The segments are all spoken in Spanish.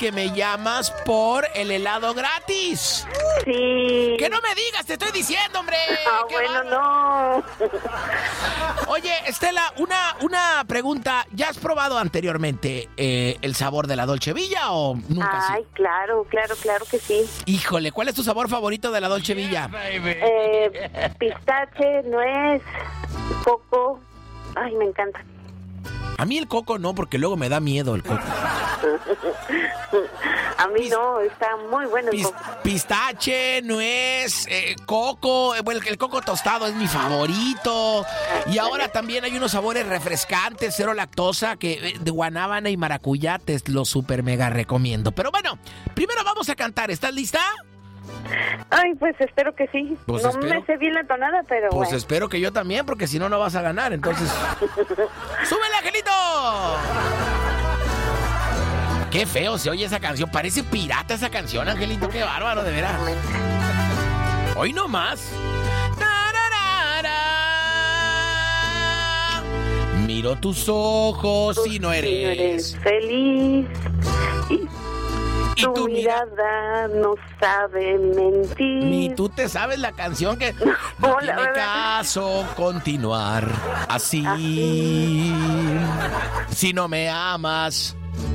que me llamas por el helado gratis. Sí. Que no me digas, te estoy diciendo, hombre. Bueno, no. Oye, Estela, una pregunta. ¿Ya has probado anteriormente el sabor de la Dolce Villa o nunca? Ay, claro que sí. Híjole, ¿cuál es tu sabor favorito de la Dolce Villa? Pistache, nuez, coco. Ay, me encanta. A mí el coco no, porque luego me da miedo el coco. A mí no, está muy bueno el coco. Pistache, nuez, coco. Bueno, el coco tostado es mi favorito. Y ahora también hay unos sabores refrescantes, cero lactosa, que de guanábana y maracuyá te lo super mega recomiendo. Pero bueno, primero vamos a cantar. ¿Estás lista? Ay, pues espero que sí. Pues no me sé bien la tonada, pero pues bueno. Espero que yo también, porque si no, no vas a ganar. Entonces, ¡súbele, Angelito! Qué feo se oye esa canción. Parece pirata esa canción, Angelito. Qué bárbaro, de veras. Hoy no más. Miro tus ojos y no eres feliz. Y tu mirada no sabe mentir. Ni tú te sabes la canción que no tiene caso continuar así. Si no me amas.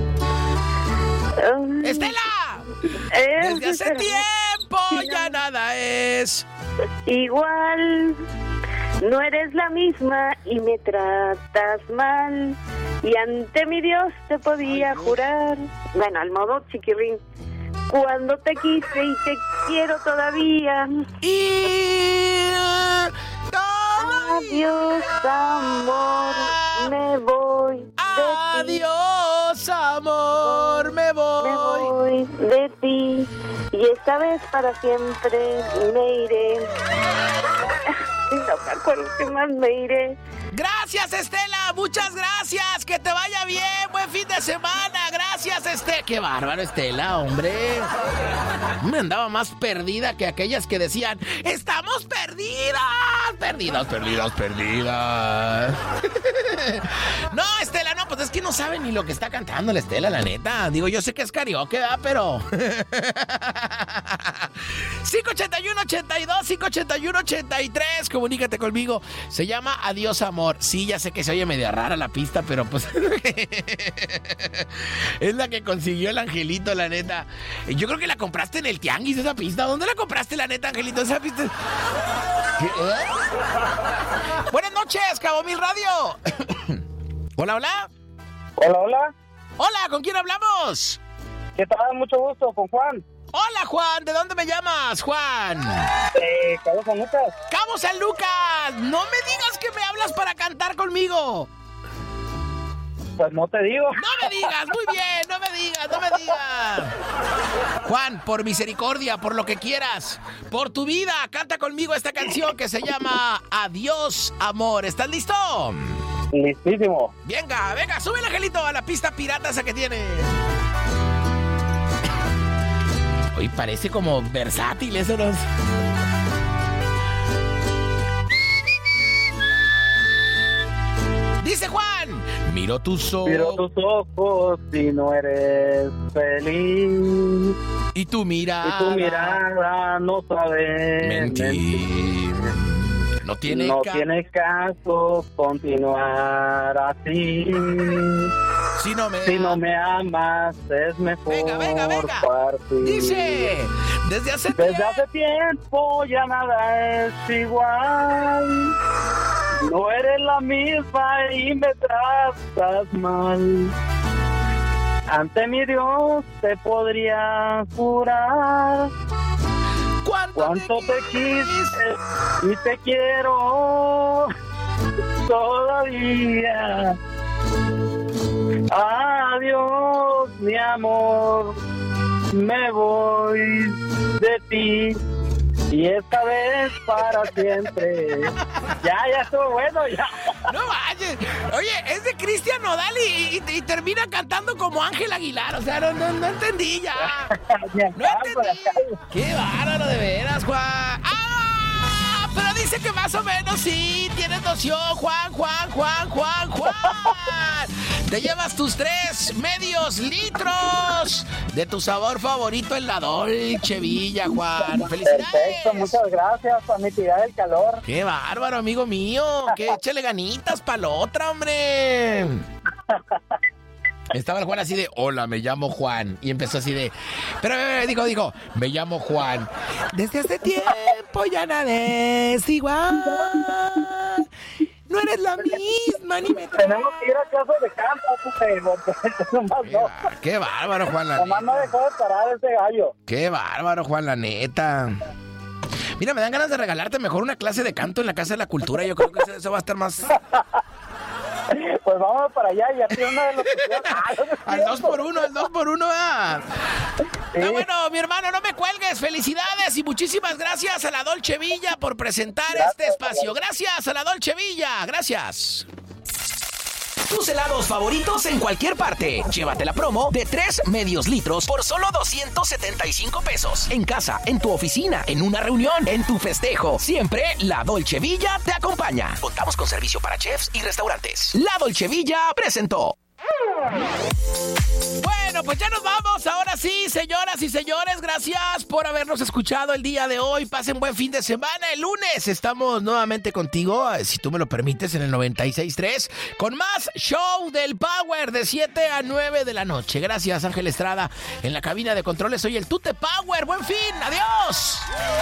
¡Estela! Desde hace tiempo ya nada es igual. No eres la misma y me tratas mal. Y ante mi Dios te podía jurar. Bueno, al modo chiquirrín. Cuando te quise y te quiero todavía. Y adiós, amor, me voy. Adiós, amor, me voy. Me voy de ti. Y esta vez para siempre me iré. No me acuerdo qué más me iré. Gracias, Estela, muchas gracias. Que te vaya bien, buen fin de semana. Gracias, Estela. Qué bárbaro, Estela, hombre. Me andaba más perdida que aquellas que decían: ¡estamos perdidas! Perdidas. No, Estela, no, pues es que no sabe ni lo que está cantando la Estela, la neta. Digo, yo sé que es karaoke, ¿verdad? Pero 581-82, 581-83. Comunícate conmigo. Se llama Adiós, amor. Sí, ya sé que se oye media rara la pista, pero pues es la que consiguió el Angelito, la neta. Yo creo que la compraste en el tianguis, esa pista. ¿Dónde la compraste, la neta, Angelito? Esa pista. Buenas noches, Cabo Mil Radio. Hola. Hola. Hola, ¿con quién hablamos? ¿Qué tal? Mucho gusto, con Juan. Hola, Juan, ¿de dónde me llamas, Juan? Cabo San Lucas. ¡Cabo San Lucas! No me digas que me hablas para cantar conmigo. Pues no te digo. No me digas, muy bien, no me digas. Juan, por misericordia, por lo que quieras, por tu vida, canta conmigo esta canción que se llama Adiós, amor. ¿Estás listo? Listísimo. Venga, súbele, Angelito, a la pista pirata esa que tiene. Hoy parece como versátil eso, ¿no? Dice Juan: miro tus ojos y no eres feliz. Y tu mirada no sabe mentir. No tiene caso continuar así. Si no me amas, es mejor venga. partir. Dice: desde hace tiempo ya nada es igual. No eres la misma y me tratas mal. Ante mi Dios te podría jurar cuánto te quise y te quiero todavía. Adiós, mi amor, me voy de ti. Y esta vez para siempre. Ya estuvo bueno, ya. No vayas. Oye, es de Cristian Nodal y termina cantando como Ángel Aguilar. O sea, no entendí ya. No entendí. Qué bárbaro, de veras, Juan. ¡Ah! Pero dice que más o menos sí, tienes noción, Juan. Te llevas tus 3 medios litros de tu sabor favorito en la Dolce Villa, Juan. ¡Felicidades! Perfecto, muchas gracias por mitigar el calor. ¡Qué bárbaro, amigo mío! ¡Que échale ganitas para la otra, hombre! Estaba el Juan así de, hola, me llamo Juan. Y empezó así de, pero digo, me llamo Juan. Desde hace tiempo ya nada es igual. No eres la misma, ni me... Tenemos que ir a casa de campo, Qué bárbaro, Juan, la neta. Nomás no dejó de parar ese gallo. Qué bárbaro, Juan, la neta. Mira, me dan ganas de regalarte mejor una clase de canto en la Casa de la Cultura. Yo creo que eso va a estar más... Pues vamos para allá y así una de los... Al 2x1, ¿verdad? Sí. Pero bueno, mi hermano, no me cuelgues. Felicidades y muchísimas gracias a la Dolce Villa por presentar este espacio. Gracias a la Dolce Villa. Gracias. Tus helados favoritos en cualquier parte. Llévate la promo de 3 medios litros por solo 275 pesos. En casa, en tu oficina, en una reunión, en tu festejo. Siempre la Dolce Villa te acompaña. Contamos con servicio para chefs y restaurantes. La Dolce Villa presentó. Bueno, pues ya nos vamos. Ahora sí, señoras y señores, gracias por habernos escuchado el día de hoy. Pasen buen fin de semana. El lunes estamos nuevamente contigo, si tú me lo permites, en el 96.3 con más show del Power de 7 a 9 de la noche. Gracias, Ángel Estrada, en la cabina de controles. Soy el Tute Power. Buen fin. Adiós.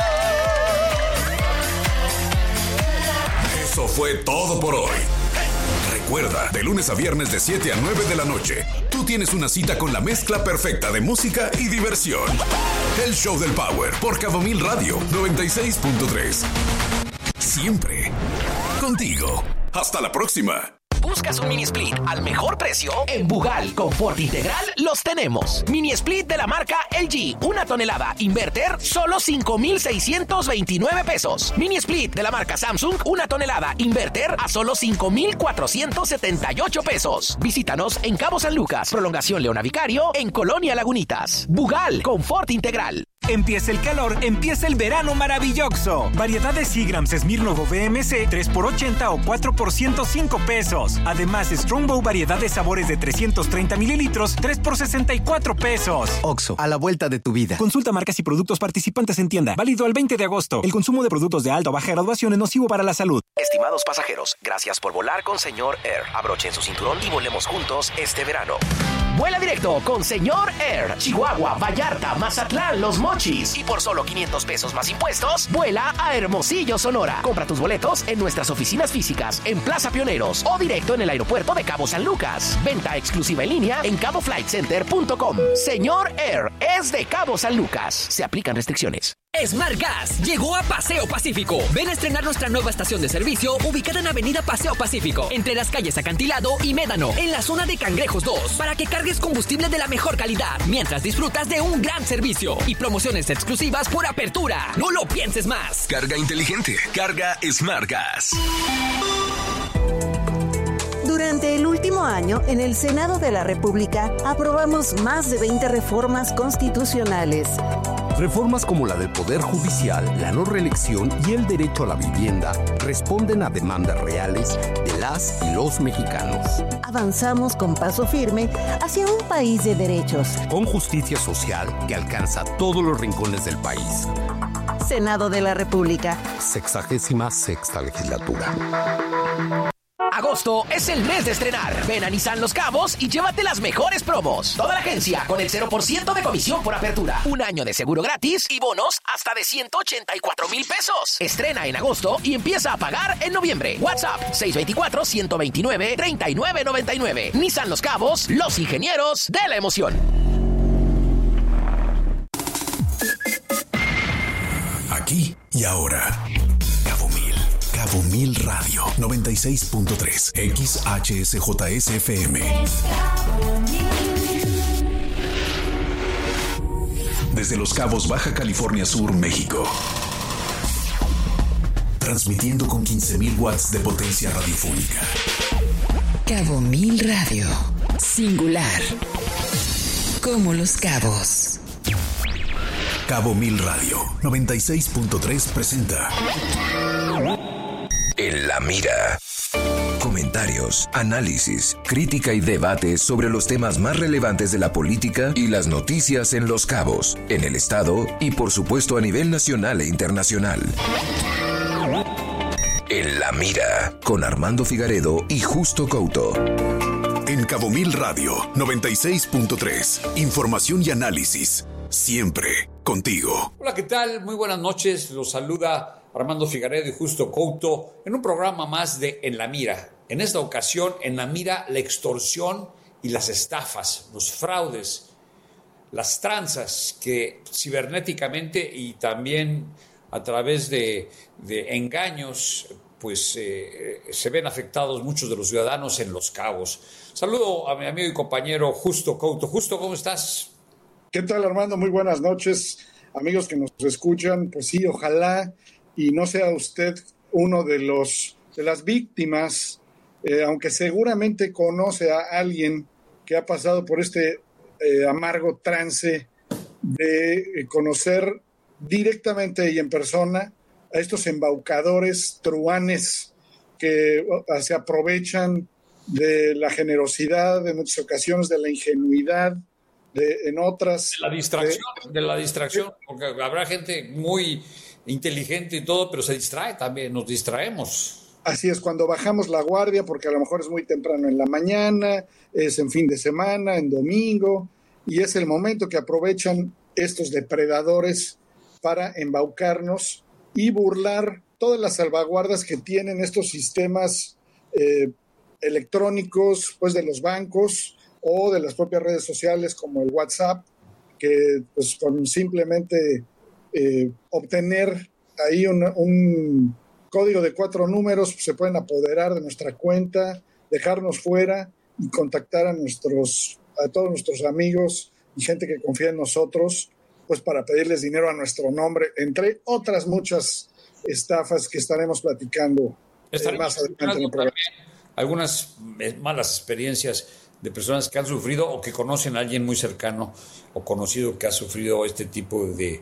Eso fue todo por hoy. Recuerda, de lunes a viernes de 7 a 9 de la noche, tú tienes una cita con la mezcla perfecta de música y diversión. El Show del Power por Cabo Mil Radio 96.3. Siempre contigo. Hasta la próxima. ¿Buscas un mini split al mejor precio? En Bugal Confort Integral los tenemos. Mini split de la marca LG, 1 tonelada, inverter, solo 5,629 pesos. Mini split de la marca Samsung, 1 tonelada, inverter, a solo 5,478 pesos. Visítanos en Cabo San Lucas, Prolongación Leona Vicario, en Colonia Lagunitas. Bugal Confort Integral. Empieza el calor, empieza el verano maravilloso. Variedad de Seagrams Smirnoff VMC 3x80 o 4x 105 pesos. Además, Strongbow variedad de sabores de 330 mililitros 3x64 pesos. Oxxo, a la vuelta de tu vida. Consulta marcas y productos participantes en tienda. Válido al 20 de agosto. El consumo de productos de alta o baja graduación es nocivo para la salud. Estimados pasajeros, gracias por volar con Señor Air. Abrochen su cinturón y volemos juntos este verano. Vuela directo con Señor Air. Chihuahua, Vallarta, Mazatlán, Los Mochis. Y por solo 500 pesos más impuestos, vuela a Hermosillo, Sonora. Compra tus boletos en nuestras oficinas físicas en Plaza Pioneros o directo en el aeropuerto de Cabo San Lucas. Venta exclusiva en línea en caboflightcenter.com. Señor Air es de Cabo San Lucas. Se aplican restricciones. Smart Gas llegó a Paseo Pacífico. Ven a estrenar nuestra nueva estación de servicio ubicada en Avenida Paseo Pacífico, entre las calles Acantilado y Médano, en la zona de Cangrejos 2, para que cargues combustible de la mejor calidad, mientras disfrutas de un gran servicio y promociones exclusivas por apertura. No lo pienses más. Carga inteligente. Carga Smart Gas. Durante el último año, en el Senado de la República, aprobamos más de 20 reformas constitucionales. Reformas como la del Poder Judicial, la no reelección y el derecho a la vivienda responden a demandas reales de las y los mexicanos. Avanzamos con paso firme hacia un país de derechos. Con justicia social que alcanza todos los rincones del país. Senado de la República. 66ª legislatura. Agosto es el mes de estrenar. Ven a Nissan Los Cabos y llévate las mejores promos. Toda la agencia con el 0% de comisión por apertura. Un año de seguro gratis y bonos hasta de 184,000 pesos. Estrena en agosto y empieza a pagar en noviembre. WhatsApp 624-129-3999. Nissan Los Cabos, los ingenieros de la emoción. Aquí y ahora. Cabo Mil Radio 96.3 XHSJSFM. Desde Los Cabos, Baja California Sur, México. Transmitiendo con 15,000 watts de potencia radiofónica. Cabo Mil Radio. Singular. Como Los Cabos. Cabo Mil Radio 96.3 presenta En la Mira. Comentario. comentarios, análisis, crítica y debate sobre los temas más relevantes de la política y las noticias en Los Cabos, en el estado y por supuesto a nivel nacional e internacional. En la mira, con Armando Figaredo y Justo Couto. En Cabo Mil Radio 96.3, información y análisis, siempre contigo. Hola, ¿qué tal? Muy buenas noches, los saluda Armando Figaredo y Justo Couto en un programa más de En la Mira. En esta ocasión, en la mira, la extorsión y las estafas, los fraudes, las tranzas que cibernéticamente y también a través de engaños, pues se ven afectados muchos de los ciudadanos en Los Cabos. Saludo a mi amigo y compañero Justo Couto. Justo, ¿cómo estás? ¿Qué tal, Armando? Muy buenas noches, amigos que nos escuchan. Pues sí, ojalá y no sea usted uno de las víctimas, aunque seguramente conoce a alguien que ha pasado por este amargo trance de conocer directamente y en persona a estos embaucadores truanes que se aprovechan de la generosidad, en muchas ocasiones de la ingenuidad, en otras... De la distracción, porque habrá gente muy inteligente y todo, pero se distrae también, nos distraemos. Así es, cuando bajamos la guardia, porque a lo mejor es muy temprano en la mañana, es en fin de semana, en domingo, y es el momento que aprovechan estos depredadores para embaucarnos y burlar todas las salvaguardas que tienen estos sistemas electrónicos, pues de los bancos o de las propias redes sociales como el WhatsApp, que pues con simplemente obtener ahí un código de 4 números pues, se pueden apoderar de nuestra cuenta, dejarnos fuera y contactar a todos nuestros amigos y gente que confía en nosotros, pues para pedirles dinero a nuestro nombre, entre otras muchas estafas que estaremos platicando más adelante en el programa. Algunas malas experiencias de personas que han sufrido o que conocen a alguien muy cercano o conocido que ha sufrido este tipo de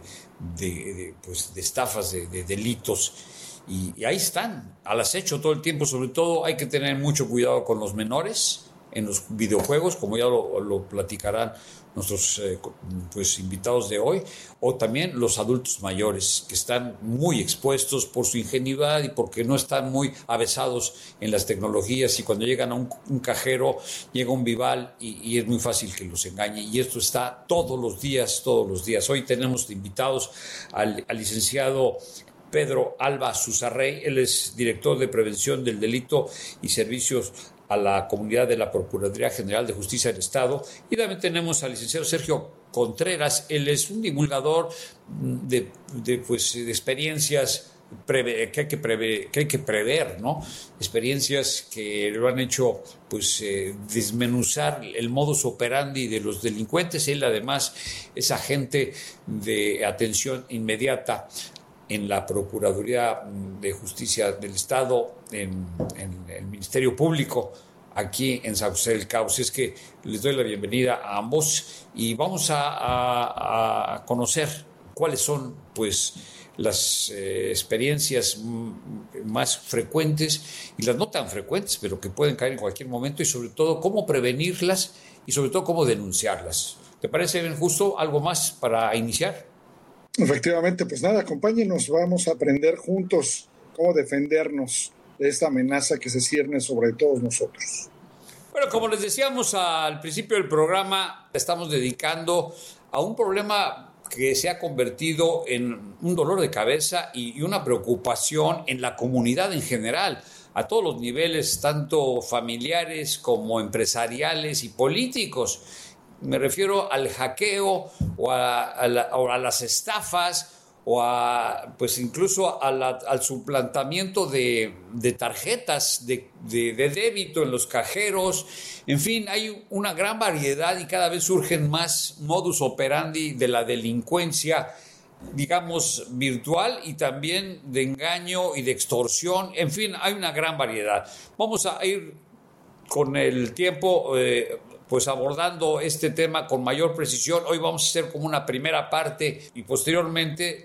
estafas, de delitos. Y ahí están, al acecho todo el tiempo. Sobre todo hay que tener mucho cuidado con los menores en los videojuegos, como ya lo platicarán nuestros invitados de hoy, o también los adultos mayores, que están muy expuestos por su ingenuidad y porque no están muy avesados en las tecnologías, y cuando llegan a un cajero, llega un vival y es muy fácil que los engañe, y esto está todos los días. Hoy tenemos invitados al licenciado Pedro Alba Susarrey. Él es director de Prevención del Delito y Servicios a la Comunidad de la Procuraduría General de Justicia del Estado. Y también tenemos al licenciado Sergio Contreras. Él es un divulgador de experiencias que hay que prever, ¿no? Experiencias que lo han hecho desmenuzar el modus operandi de los delincuentes. Él además es agente de atención inmediata en la Procuraduría de Justicia del Estado, en el Ministerio Público, aquí en San José del Cabo. Así es que les doy la bienvenida a ambos y vamos a conocer cuáles son las experiencias más frecuentes y las no tan frecuentes, pero que pueden caer en cualquier momento, y sobre todo cómo prevenirlas y sobre todo cómo denunciarlas. ¿Te parece bien, Justo? ¿Algo más para iniciar? Efectivamente, pues nada, acompáñenos, vamos a aprender juntos cómo defendernos de esta amenaza que se cierne sobre todos nosotros. Bueno, como les decíamos al principio del programa, estamos dedicando a un problema que se ha convertido en un dolor de cabeza y una preocupación en la comunidad en general, a todos los niveles, tanto familiares como empresariales y políticos. Me refiero al hackeo o a las estafas o incluso al suplantamiento de tarjetas de débito en los cajeros. En fin, hay una gran variedad y cada vez surgen más modus operandi de la delincuencia, digamos, virtual, y también de engaño y de extorsión. En fin, hay una gran variedad. Vamos a ir con el tiempo abordando este tema con mayor precisión. Hoy vamos a hacer como una primera parte y posteriormente,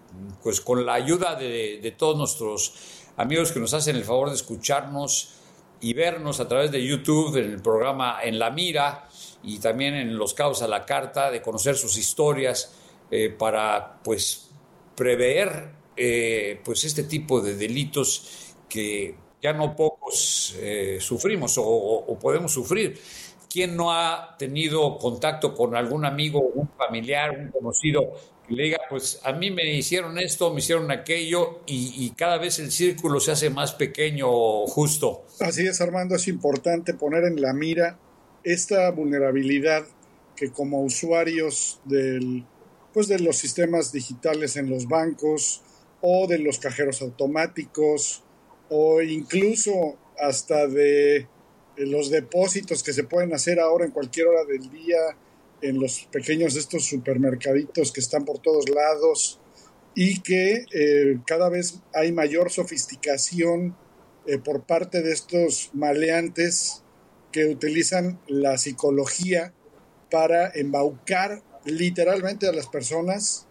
con la ayuda de todos nuestros amigos que nos hacen el favor de escucharnos y vernos a través de YouTube en el programa En la Mira y también en Los Cabos a la Carta, de conocer sus historias para pues prever pues este tipo de delitos que ya no pocos sufrimos o podemos sufrir. ¿Quién no ha tenido contacto con algún amigo, un familiar, un conocido que le diga, pues a mí me hicieron esto, me hicieron aquello, y cada vez el círculo se hace más pequeño, justo? Así es, Armando, es importante poner en la mira esta vulnerabilidad que como usuarios de los sistemas digitales en los bancos o de los cajeros automáticos o incluso hasta de los depósitos que se pueden hacer ahora en cualquier hora del día en los pequeños estos supermercaditos que están por todos lados y que cada vez hay mayor sofisticación por parte de estos maleantes que utilizan la psicología para embaucar literalmente a las personas,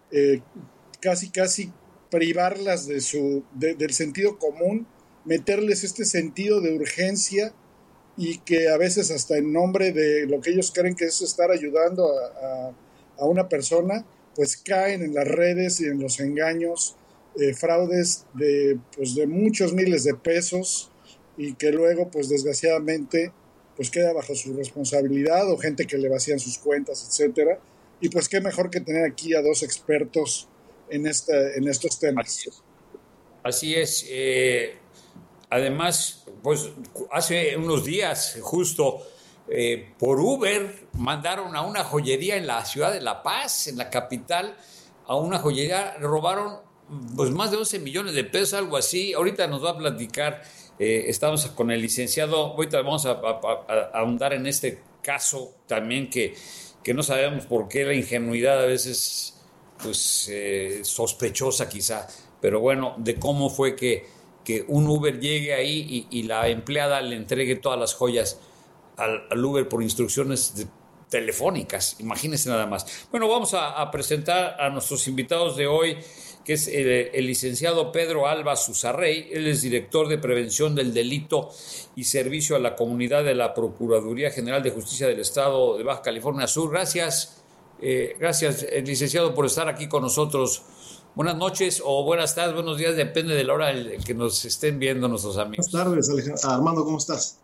casi privarlas del sentido común, meterles este sentido de urgencia y que a veces hasta en nombre de lo que ellos creen que es estar ayudando a una persona, pues caen en las redes y en los engaños, fraudes de muchos miles de pesos y que luego pues desgraciadamente pues queda bajo su responsabilidad o gente que le vacían sus cuentas, etcétera. Y pues qué mejor que tener aquí a dos expertos en estos temas. Así es. Además, pues hace unos días, justo por Uber, mandaron a una joyería en la ciudad de La Paz, en la capital, a una joyería, robaron pues más de 11 millones de pesos, algo así. Ahorita nos va a platicar, estamos con el licenciado, ahorita vamos a ahondar en este caso también que no sabemos por qué la ingenuidad a veces pues sospechosa quizá, pero bueno, de cómo fue que un Uber llegue ahí y la empleada le entregue todas las joyas al Uber por instrucciones telefónicas. Imagínense nada más. Bueno, vamos a presentar a nuestros invitados de hoy, que es el licenciado Pedro Alba Susarrey. Él es director de Prevención del Delito y Servicio a la Comunidad de la Procuraduría General de Justicia del Estado de Baja California Sur. Gracias, licenciado, por estar aquí con nosotros. Buenas noches o buenas tardes, buenos días, depende de la hora en que nos estén viendo nuestros amigos. Buenas tardes, Armando, ¿cómo estás?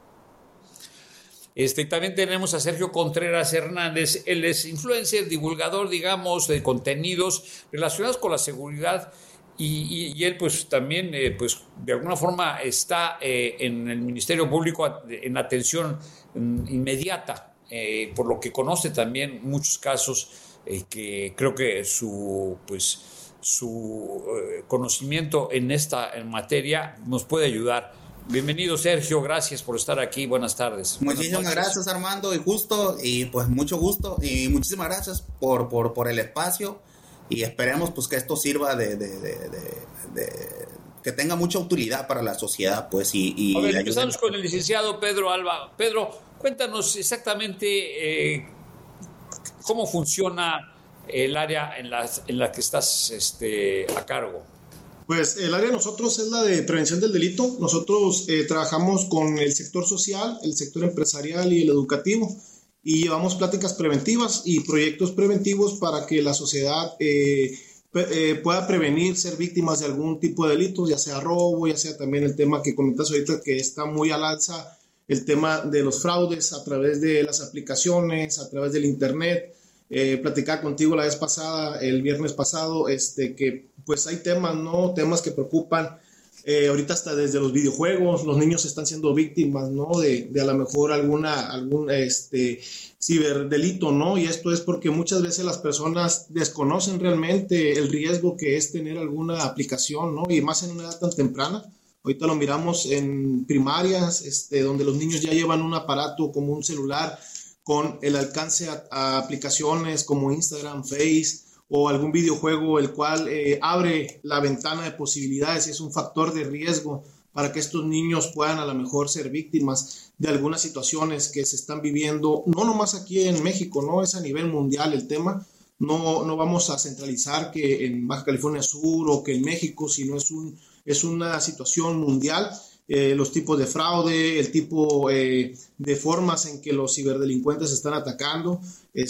También tenemos a Sergio Contreras Hernández. Él es influencer, divulgador, digamos, de contenidos relacionados con la seguridad y él pues también pues de alguna forma está en el Ministerio Público en atención inmediata, por lo que conoce también muchos casos que creo que su conocimiento en materia nos puede ayudar. Bienvenido, Sergio, gracias por estar aquí, buenas tardes. Muchísimas gracias, Armando, y pues mucho gusto y muchísimas gracias por el espacio y esperemos pues que esto sirva de que tenga mucha utilidad para la sociedad, pues y a ver, empezamos con el licenciado Pedro Alba. Pedro, cuéntanos exactamente cómo funciona el área en la que estás a cargo. Pues el área de nosotros es la de prevención del delito. Nosotros trabajamos con el sector social, el sector empresarial y el educativo y llevamos pláticas preventivas y proyectos preventivos para que la sociedad pueda prevenir ser víctimas de algún tipo de delitos, ya sea robo, ya sea también el tema que comentas ahorita que está muy al alza, el tema de los fraudes a través de las aplicaciones, a través del internet. Platicaba contigo la vez pasada, el viernes pasado, que pues hay temas, ¿no? Temas que preocupan, ahorita hasta desde los videojuegos, los niños están siendo víctimas, ¿no? De a lo mejor algún ciberdelito, ¿no? Y esto es porque muchas veces las personas desconocen realmente el riesgo que es tener alguna aplicación, ¿no? Y más en una edad tan temprana. Ahorita lo miramos en primarias, donde los niños ya llevan un aparato como un celular con el alcance a aplicaciones como Instagram, Face o algún videojuego el cual abre la ventana de posibilidades y es un factor de riesgo para que estos niños puedan a lo mejor ser víctimas de algunas situaciones que se están viviendo, no nomás aquí en México, no es a nivel mundial el tema. No vamos a centralizar que en Baja California Sur o que en México, sino es una situación mundial. los tipos de fraude, el tipo de formas en que los ciberdelincuentes están atacando.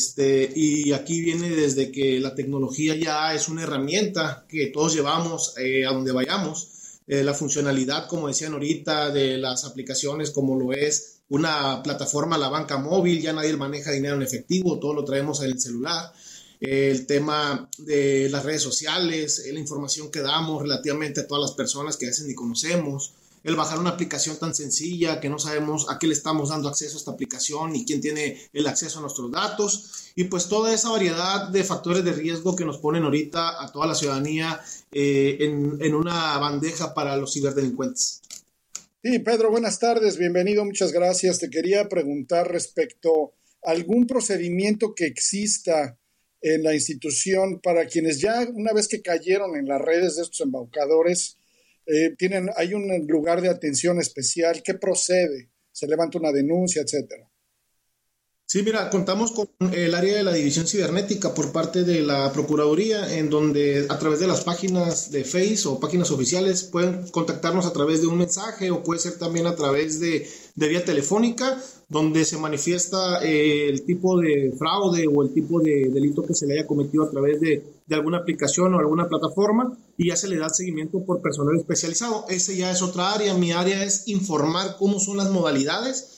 Y aquí viene desde que la tecnología ya es una herramienta que todos llevamos a donde vayamos. La funcionalidad, como decían ahorita, de las aplicaciones como lo es una plataforma, la banca móvil, ya nadie maneja dinero en efectivo, todo lo traemos en el celular. El tema de las redes sociales, la información que damos relativamente a todas las personas que a veces ni conocemos, el bajar una aplicación tan sencilla que no sabemos a qué le estamos dando acceso a esta aplicación y quién tiene el acceso a nuestros datos, y pues toda esa variedad de factores de riesgo que nos ponen ahorita a toda la ciudadanía en una bandeja para los ciberdelincuentes. Sí, Pedro, buenas tardes, bienvenido, muchas gracias. Te quería preguntar respecto a algún procedimiento que exista en la institución para quienes ya una vez que cayeron en las redes de estos embaucadores, hay un lugar de atención especial. ¿Qué procede? ¿Se levanta una denuncia, etcétera? Sí, mira, contamos con el área de la división cibernética por parte de la Procuraduría, en donde a través de las páginas de Face o páginas oficiales pueden contactarnos a través de un mensaje, o puede ser también a través de vía telefónica, donde se manifiesta el tipo de fraude o el tipo de delito que se le haya cometido a través de alguna aplicación o alguna plataforma, y ya se le da seguimiento por personal especializado. Ese ya es otra área. Mi área es informar cómo son las modalidades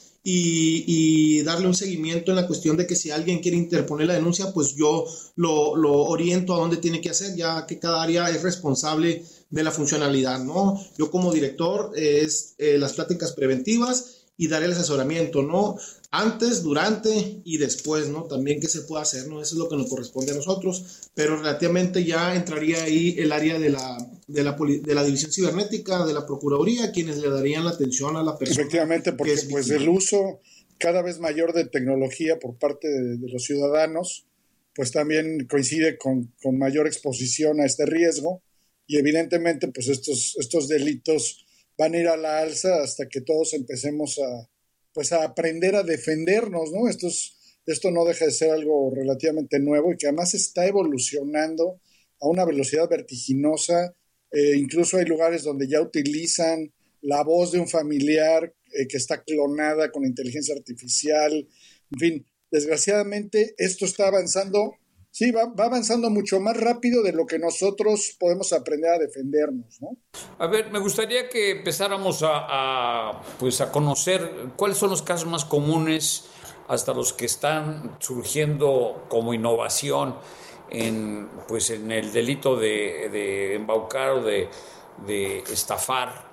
y darle un seguimiento en la cuestión de que si alguien quiere interponer la denuncia, pues yo lo oriento a dónde tiene que hacer, ya que cada área es responsable de la funcionalidad, ¿no? Yo como director es las pláticas preventivas y dar el asesoramiento, ¿no? Antes, durante y después, ¿no? También qué se puede hacer, ¿no? Eso es lo que nos corresponde a nosotros, pero relativamente ya entraría ahí el área de la división cibernética, de la Procuraduría, quienes le darían la atención a la persona. Efectivamente, porque pues el uso cada vez mayor de tecnología por parte de los ciudadanos, pues también coincide con mayor exposición a este riesgo, y evidentemente pues estos delitos van a ir a la alza hasta que todos empecemos a aprender a defendernos, ¿no? Esto no deja de ser algo relativamente nuevo y que además está evolucionando a una velocidad vertiginosa. Incluso hay lugares donde ya utilizan la voz de un familiar que está clonada con inteligencia artificial. En fin, desgraciadamente esto está avanzando. Sí, va avanzando mucho más rápido de lo que nosotros podemos aprender a defendernos, ¿no? A ver, me gustaría que empezáramos a conocer cuáles son los casos más comunes, hasta los que están surgiendo como innovación en el delito de embaucar o de estafar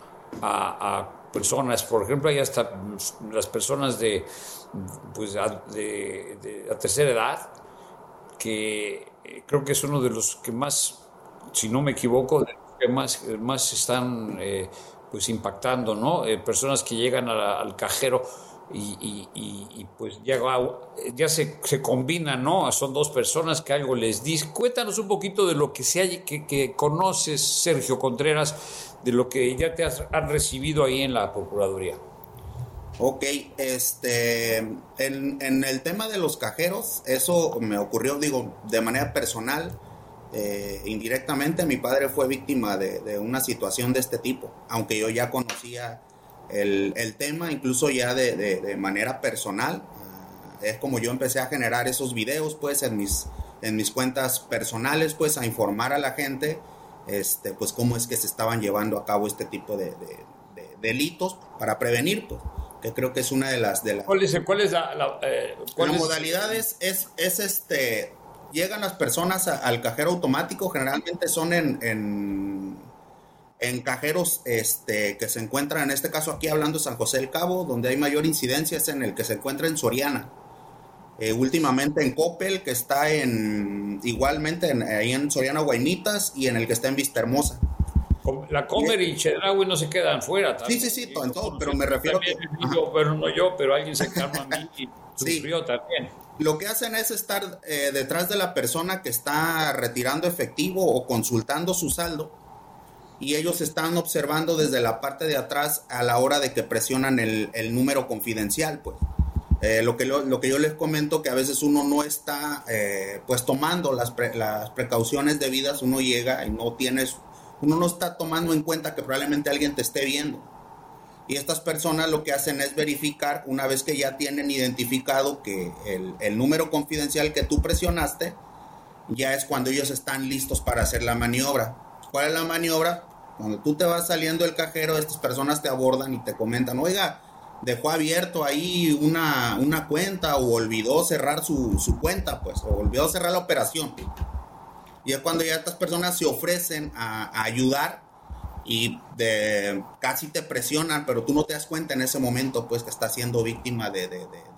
a personas. Por ejemplo, hay hasta las personas de la tercera edad, que creo que es uno de los que más, si no me equivoco, que más están impactando, ¿no? Personas que llegan al cajero y pues ya se combinan, ¿no? Son dos personas que algo les dice. Cuéntanos un poquito de lo que conoces, Sergio Contreras, de lo que ya han recibido ahí en la Procuraduría. Ok, en el tema de los cajeros, eso me ocurrió, de manera personal, indirectamente. Mi padre fue víctima de una situación de este tipo, aunque yo ya conocía el tema, incluso ya de manera personal. Es como yo empecé a generar esos videos, pues, en mis cuentas personales, pues, a informar a la gente, pues, cómo es que se estaban llevando a cabo este tipo de delitos para prevenir, pues, que creo que es una de las ¿Cuál es la modalidad? Llegan las personas al cajero automático. Generalmente son en cajeros que se encuentran, en este caso aquí hablando de San José del Cabo, donde hay mayor incidencia es en el que se encuentra en Soriana, últimamente en Coppel, que está igualmente ahí en Soriana Guaynitas, y en el que está en Vista Hermosa. La Comer y Chedraui no se quedan fuera también. Sí, en todo, pero me refiero que... pero alguien se calma a mí y sufrió también. Lo que hacen es estar detrás de la persona que está retirando efectivo o consultando su saldo, y ellos están observando desde la parte de atrás a la hora de que presionan el número confidencial, pues. Lo que yo les comento, que a veces uno no está pues tomando las precauciones debidas. Uno llega y uno no está tomando en cuenta que probablemente alguien te esté viendo. Y estas personas lo que hacen es verificar, una vez que ya tienen identificado que el número confidencial que tú presionaste, ya es cuando ellos están listos para hacer la maniobra. ¿Cuál es la maniobra? Cuando tú te vas saliendo del cajero, estas personas te abordan y te comentan, oiga, dejó abierto ahí una cuenta o olvidó cerrar su cuenta, pues, o olvidó cerrar la operación. Y es cuando ya estas personas se ofrecen a ayudar y casi te presionan, pero tú no te das cuenta en ese momento, pues, que estás siendo víctima de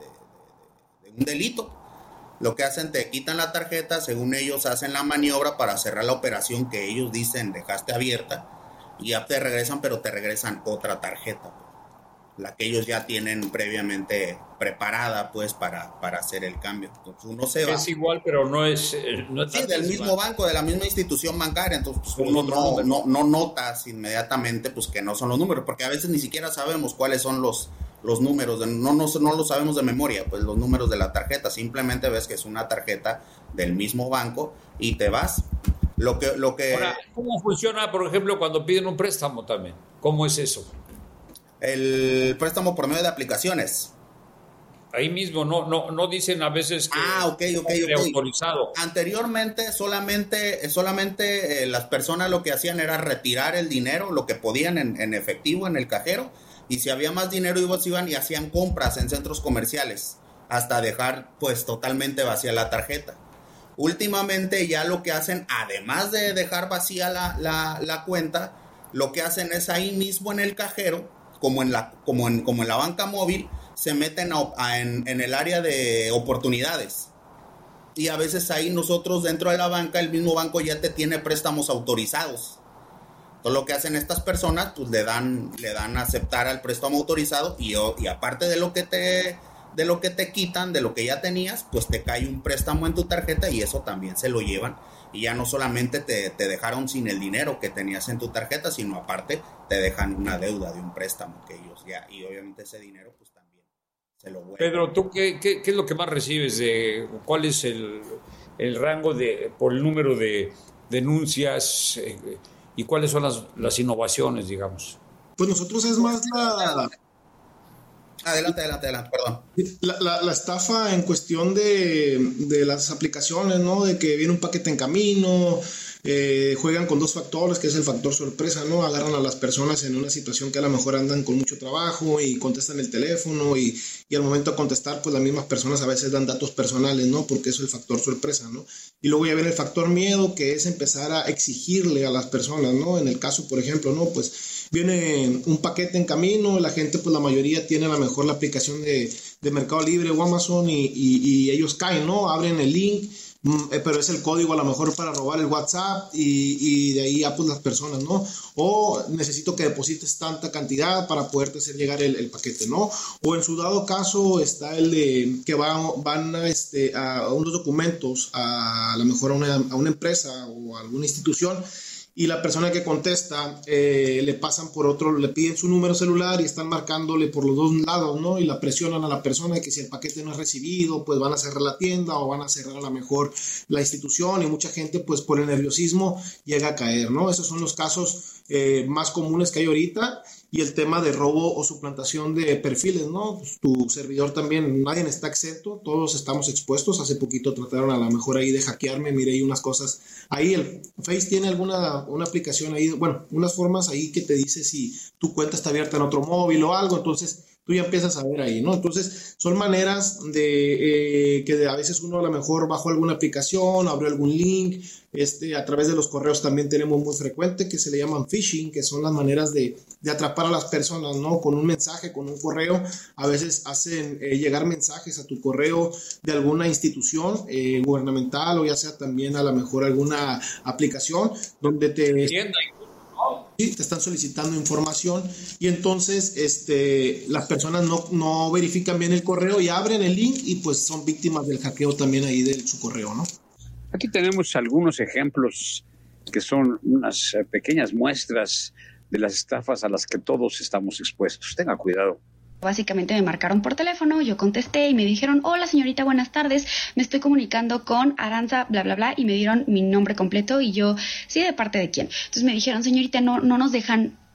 un delito. Lo que hacen, te quitan la tarjeta, según ellos hacen la maniobra para cerrar la operación que ellos dicen dejaste abierta, y ya te regresan, pero te regresan otra tarjeta, la que ellos ya tienen previamente preparada, pues, para hacer el cambio. Entonces uno se va. Es igual, pero no es sí, del mismo banco, de la misma institución bancaria. Entonces pues, uno no notas inmediatamente, pues, que no son los números, porque a veces ni siquiera sabemos cuáles son los números, no lo sabemos de memoria, pues, los números de la tarjeta. Simplemente ves que es una tarjeta del mismo banco y te vas. Lo que Ahora, ¿cómo funciona, por ejemplo, cuando piden un préstamo también? ¿Cómo es eso? El préstamo por medio de aplicaciones. Ahí mismo, no dicen a veces que okay. autorizado. Anteriormente solamente las personas lo que hacían era retirar el dinero, lo que podían en efectivo en el cajero, y si había más dinero ellos iban y hacían compras en centros comerciales hasta dejar, pues, totalmente vacía la tarjeta. Últimamente ya lo que hacen, además de dejar vacía la cuenta, lo que hacen es ahí mismo en el cajero, como en la banca móvil, se meten en el área de oportunidades. Y a veces ahí nosotros dentro de la banca, el mismo banco ya te tiene préstamos autorizados. Entonces lo que hacen estas personas, pues le dan a aceptar al préstamo autorizado, y aparte de lo que te quitan, de lo que ya tenías, pues te cae un préstamo en tu tarjeta, y eso también se lo llevan. Y ya no solamente te dejaron sin el dinero que tenías en tu tarjeta, sino aparte te dejan una deuda de un préstamo que ellos ya, y obviamente ese dinero pues también se lo vuelven. Pedro, ¿tú qué es lo que más recibes? ¿Cuál es el rango por el número de denuncias y cuáles son las innovaciones, digamos? Pues nosotros es más Adelante, perdón. La estafa en cuestión de las aplicaciones, ¿no? De que viene un paquete en camino, juegan con dos factores, que es el factor sorpresa, ¿no? Agarran a las personas en una situación que a lo mejor andan con mucho trabajo y contestan el teléfono, y al momento de contestar, pues las mismas personas a veces dan datos personales, ¿no? Porque eso es el factor sorpresa, ¿no? Y luego ya viene el factor miedo, que es empezar a exigirle a las personas, ¿no? En el caso, por ejemplo, ¿no? Pues viene un paquete en camino, la gente, pues la mayoría tiene a lo mejor la aplicación de Mercado Libre o Amazon, y ellos caen, ¿no? Abren el link, pero es el código a lo mejor para robar el WhatsApp, y de ahí pues las personas, ¿no? O necesito que deposites tanta cantidad para poderte hacer llegar el paquete, ¿no? O en su dado caso está el de que van a unos documentos a lo mejor a una empresa o a alguna institución, y la persona que contesta le pasan por otro, le piden su número celular y están marcándole por los dos lados, ¿no? Y la presionan a la persona de que si el paquete no es recibido, pues van a cerrar la tienda o van a cerrar a lo mejor la institución, y mucha gente, pues por el nerviosismo, llega a caer, ¿no? Esos son los casos más comunes que hay ahorita. Y el tema de robo o suplantación de perfiles, ¿no? Pues tu servidor también, nadie está exento, todos estamos expuestos. Hace poquito trataron a lo mejor ahí de hackearme, miré ahí unas cosas. Ahí el Face tiene una aplicación ahí, bueno, unas formas ahí que te dice si tu cuenta está abierta en otro móvil o algo, entonces tú ya empiezas a ver ahí, ¿no? Entonces son maneras de que a veces uno a lo mejor bajó alguna aplicación, abrió algún link, a través de los correos también tenemos muy frecuente, que se le llaman phishing, que son las maneras de atrapar a las personas, ¿no? Con un mensaje, con un correo. A veces hacen llegar mensajes a tu correo de alguna institución gubernamental, o ya sea también a lo mejor alguna aplicación donde te están solicitando información, y entonces las personas no verifican bien el correo y abren el link, y pues son víctimas del hackeo también ahí de su correo, ¿no? Aquí tenemos algunos ejemplos que son unas pequeñas muestras de las estafas a las que todos estamos expuestos. Tenga cuidado. Básicamente me marcaron por teléfono, yo contesté y me dijeron: hola señorita, buenas tardes, me estoy comunicando con Aranza, bla bla bla, y me dieron mi nombre completo, y yo, sí, ¿de parte de quién? Entonces me dijeron: señorita, no nos dejan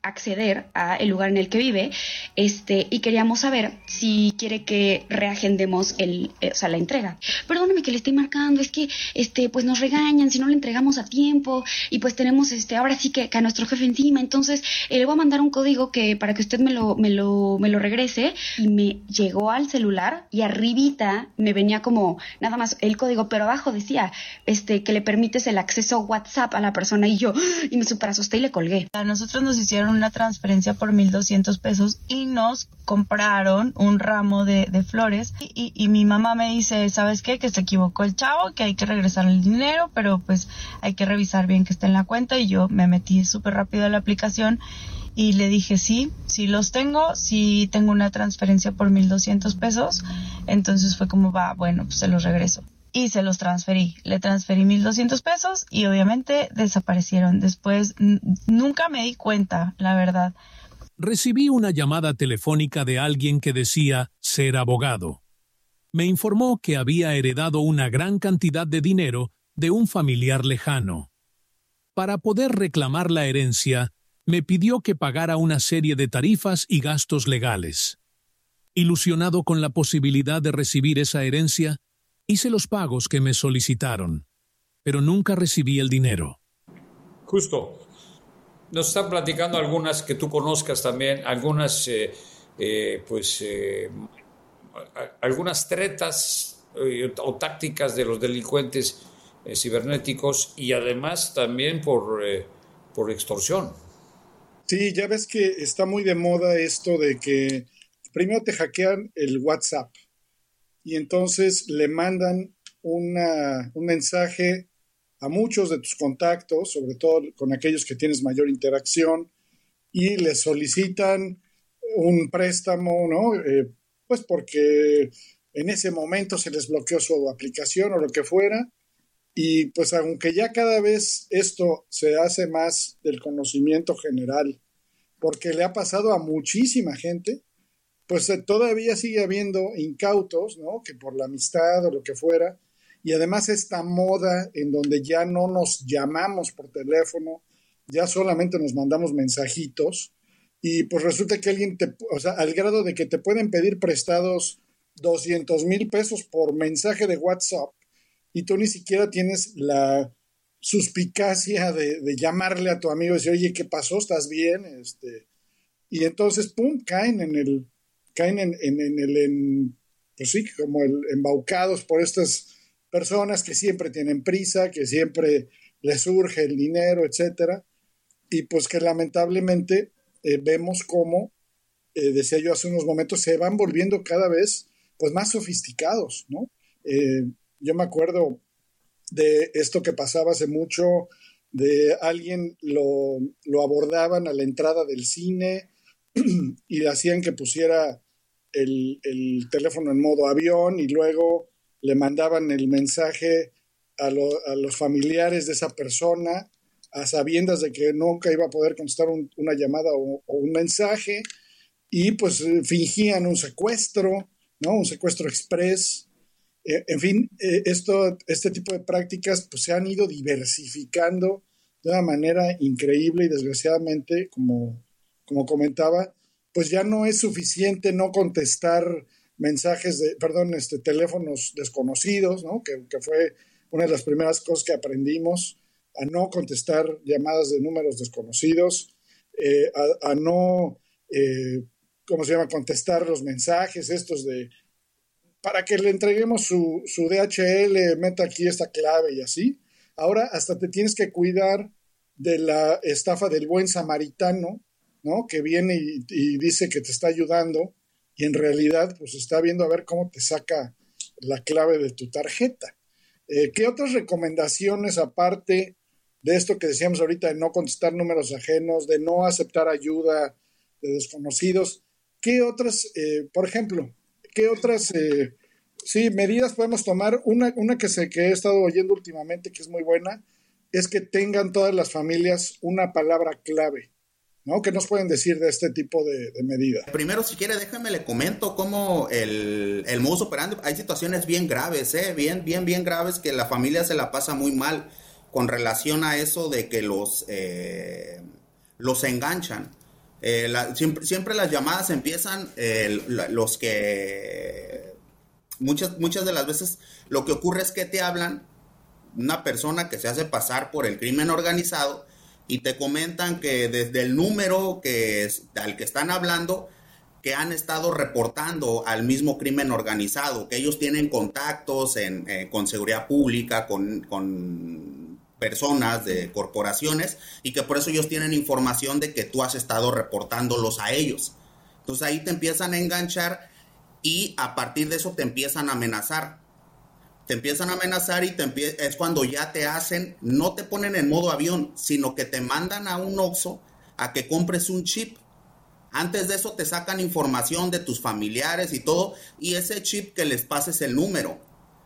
acceder a el lugar en el que vive, y queríamos saber si quiere que reagendemos la entrega. Perdóname que le estoy marcando, es que pues nos regañan si no le entregamos a tiempo y pues tenemos ahora sí que a nuestro jefe encima, entonces le voy a mandar un código para que usted me lo regrese. Y me llegó al celular y arribita me venía como nada más el código, pero abajo decía que le permites el acceso WhatsApp a la persona, y me super asusté y le colgué. A nosotros nos hicieron una transferencia por 1,200 pesos y nos compraron un ramo de flores y mi mamá me dice, ¿sabes qué? Que se equivocó el chavo, que hay que regresar el dinero, pero pues hay que revisar bien que esté en la cuenta. Y yo me metí súper rápido a la aplicación y le dije, sí los tengo, sí tengo una transferencia por 1,200 pesos. Entonces fue como, bueno, pues se los regreso. Y se los transferí. Le transferí 1,200 pesos y obviamente desaparecieron. Después nunca me di cuenta, la verdad. Recibí una llamada telefónica de alguien que decía ser abogado. Me informó que había heredado una gran cantidad de dinero de un familiar lejano. Para poder reclamar la herencia, me pidió que pagara una serie de tarifas y gastos legales. Ilusionado con la posibilidad de recibir esa herencia, hice los pagos que me solicitaron, pero nunca recibí el dinero. Justo. Nos están platicando algunas que tú conozcas también, algunas algunas tretas o tácticas de los delincuentes cibernéticos, y además también por extorsión. Sí, ya ves que está muy de moda esto de que primero te hackean el WhatsApp y entonces le mandan un mensaje a muchos de tus contactos, sobre todo con aquellos que tienes mayor interacción, y les solicitan un préstamo, ¿no? Pues porque en ese momento se les bloqueó su aplicación o lo que fuera, y pues aunque ya cada vez esto se hace más del conocimiento general, porque le ha pasado a muchísima gente, pues todavía sigue habiendo incautos, ¿no? Que por la amistad o lo que fuera, y además esta moda en donde ya no nos llamamos por teléfono, ya solamente nos mandamos mensajitos, y pues resulta que alguien al grado de que te pueden pedir prestados 200,000 pesos por mensaje de WhatsApp, y tú ni siquiera tienes la suspicacia de llamarle a tu amigo y decir, oye, ¿qué pasó? ¿Estás bien? Y entonces, pum, caen pues sí, como embaucados por estas personas que siempre tienen prisa, que siempre les surge el dinero, etcétera, y pues que lamentablemente vemos cómo, decía yo hace unos momentos, se van volviendo cada vez pues más sofisticados, ¿no? Yo me acuerdo de esto que pasaba hace mucho, de alguien lo abordaban a la entrada del cine y le hacían que pusiera el teléfono en modo avión, y luego le mandaban el mensaje a los familiares de esa persona, a sabiendas de que nunca iba a poder contestar una llamada o un mensaje, y pues fingían un secuestro, ¿no? Un secuestro express. En fin, este tipo de prácticas pues se han ido diversificando de una manera increíble, y desgraciadamente, como comentaba, pues ya no es suficiente no contestar mensajes teléfonos desconocidos, ¿no? Que fue una de las primeras cosas que aprendimos, a no contestar llamadas de números desconocidos, a no, contestar los mensajes estos para que le entreguemos su DHL, meta aquí esta clave y así. Ahora hasta te tienes que cuidar de la estafa del buen samaritano, ¿no? Que viene y dice que te está ayudando, y en realidad pues está viendo a ver cómo te saca la clave de tu tarjeta. ¿Qué otras recomendaciones, aparte de esto que decíamos ahorita, de no contestar números ajenos, de no aceptar ayuda de desconocidos, qué otras, por ejemplo, qué otras medidas podemos tomar? Una que he estado oyendo últimamente, que es muy buena, es que tengan todas las familias una palabra clave, ¿no? ¿Qué nos pueden decir de este tipo de medidas? Primero, si quiere, déjame le comento cómo el modus operandi. Hay situaciones bien graves, bien graves, que la familia se la pasa muy mal. con relación a eso de que los enganchan. Siempre las llamadas empiezan, muchas de las veces lo que ocurre es que te hablan una persona que se hace pasar por el crimen organizado y te comentan que desde el número al que están hablando, que han estado reportando al mismo crimen organizado, que ellos tienen contactos con seguridad pública, con personas de corporaciones, y que por eso ellos tienen información de que tú has estado reportándolos a ellos. Entonces ahí te empiezan a enganchar y a partir de eso te empiezan a amenazar. Te empiezan a amenazar y es cuando ya te hacen, no te ponen en modo avión, sino que te mandan a un Oxxo a que compres un chip. Antes de eso te sacan información de tus familiares y todo, y ese chip que les pases el número.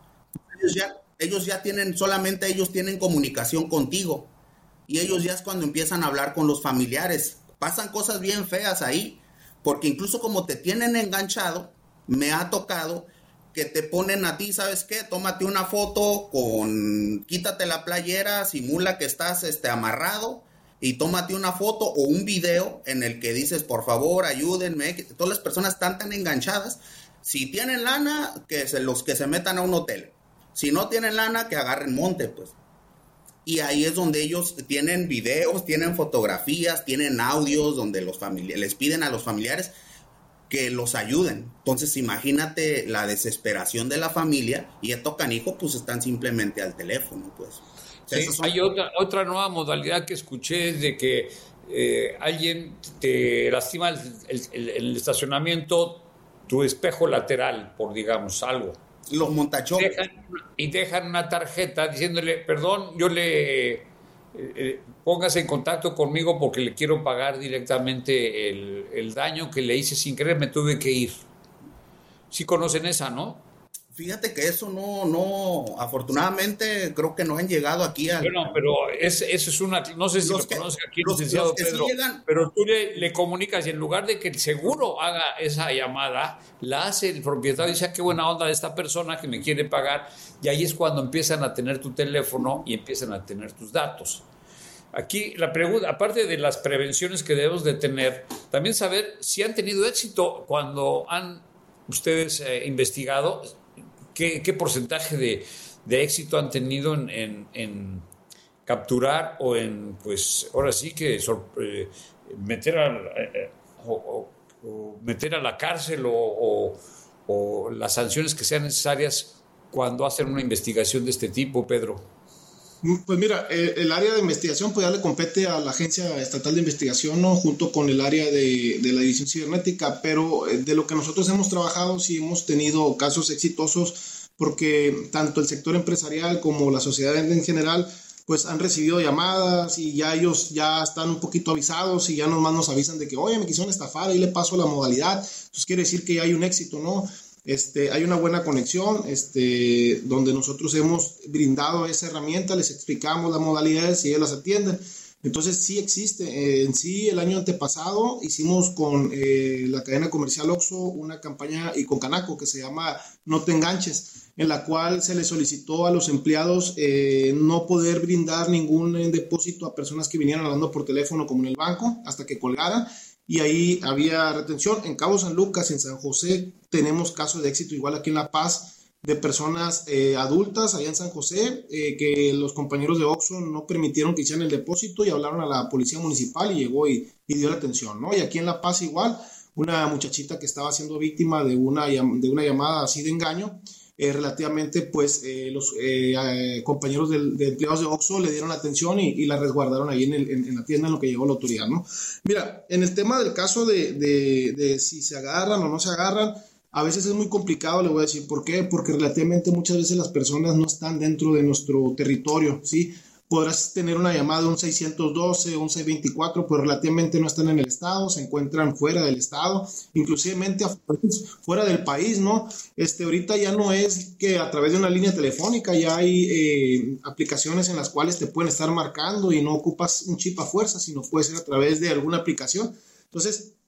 Ellos ya tienen, solamente ellos tienen comunicación contigo. Y ellos ya es cuando empiezan a hablar con los familiares. Pasan cosas bien feas ahí, porque incluso como te tienen enganchado, me ha tocado que te ponen a ti, ¿sabes qué? Tómate una foto quítate la playera, simula que estás amarrado y tómate una foto o un video en el que dices, por favor, ayúdenme. Todas las personas están tan enganchadas. Si tienen lana, los que se metan a un hotel. Si no tienen lana, que agarren monte, pues. Y ahí es donde ellos tienen videos, tienen fotografías, tienen audios donde les piden a los familiares que los ayuden. Entonces imagínate la desesperación de la familia, y estos canijos pues están simplemente al teléfono, pues. Sí, hay otra nueva modalidad que escuché, es de que alguien te lastima el estacionamiento, tu espejo lateral, por digamos algo. Los montachones. Dejan una tarjeta diciéndole, perdón, yo póngase en contacto conmigo porque le quiero pagar directamente el daño que le hice sin querer, me tuve que ir. Sí conocen esa, ¿no? Fíjate que eso no, afortunadamente creo que no han llegado aquí a... Bueno, pero eso es una, no sé si lo conoce aquí el licenciado Pedro, sí pero tú le comunicas y en lugar de que el seguro haga esa llamada, la hace el propietario y dice, qué buena onda de esta persona que me quiere pagar, y ahí es cuando empiezan a tener tu teléfono y empiezan a tener tus datos. Aquí la pregunta, aparte de las prevenciones que debemos de tener, también saber si han tenido éxito cuando han ustedes investigado. ¿Qué porcentaje de éxito han tenido en capturar o en, pues, ahora sí que meter a la cárcel o las sanciones que sean necesarias cuando hacen una investigación de este tipo, Pedro? Pues mira, el área de investigación pues ya le compete a la Agencia Estatal de Investigación, ¿no? Junto con el área de la División Cibernética, pero de lo que nosotros hemos trabajado sí hemos tenido casos exitosos, porque tanto el sector empresarial como la sociedad en general pues han recibido llamadas y ya ellos ya están un poquito avisados y ya nomás nos avisan de que, oye, me quisieron estafar, ahí le paso la modalidad. Entonces quiere decir que ya hay un éxito, ¿no? Hay una buena conexión, donde nosotros hemos brindado esa herramienta, les explicamos las modalidades y ellos las atienden. Entonces sí existe. En sí, el año antepasado hicimos con la cadena comercial Oxxo una campaña, y con Canaco, que se llama No Te Enganches, en la cual se les solicitó a los empleados no poder brindar ningún depósito a personas que vinieran hablando por teléfono como en el banco hasta que colgaran. Y ahí había retención. En Cabo San Lucas, en San José, tenemos casos de éxito igual aquí en La Paz, de personas adultas allá en San José, que los compañeros de Oxxo no permitieron que hicieran el depósito y hablaron a la policía municipal y llegó y dio la atención, ¿no? Y aquí en La Paz igual, una muchachita que estaba siendo víctima de una llamada así de engaño, relativamente pues los compañeros de empleados de Oxxo le dieron la atención y la resguardaron ahí en la tienda en lo que llegó la autoridad, ¿no? Mira, en el tema del caso de si se agarran o no se agarran, a veces es muy complicado, le voy a decir por qué, porque relativamente muchas veces las personas no están dentro de nuestro territorio, ¿sí? Podrás tener una llamada de un 612 o un 624, pero relativamente no están en el estado, se encuentran fuera del estado, inclusivemente fuera del país, ¿no? Ahorita ya no es que a través de una línea telefónica, ya hay aplicaciones en las cuales te pueden estar marcando y no ocupas un chip a fuerza, sino puede ser a través de alguna aplicación. Entonces,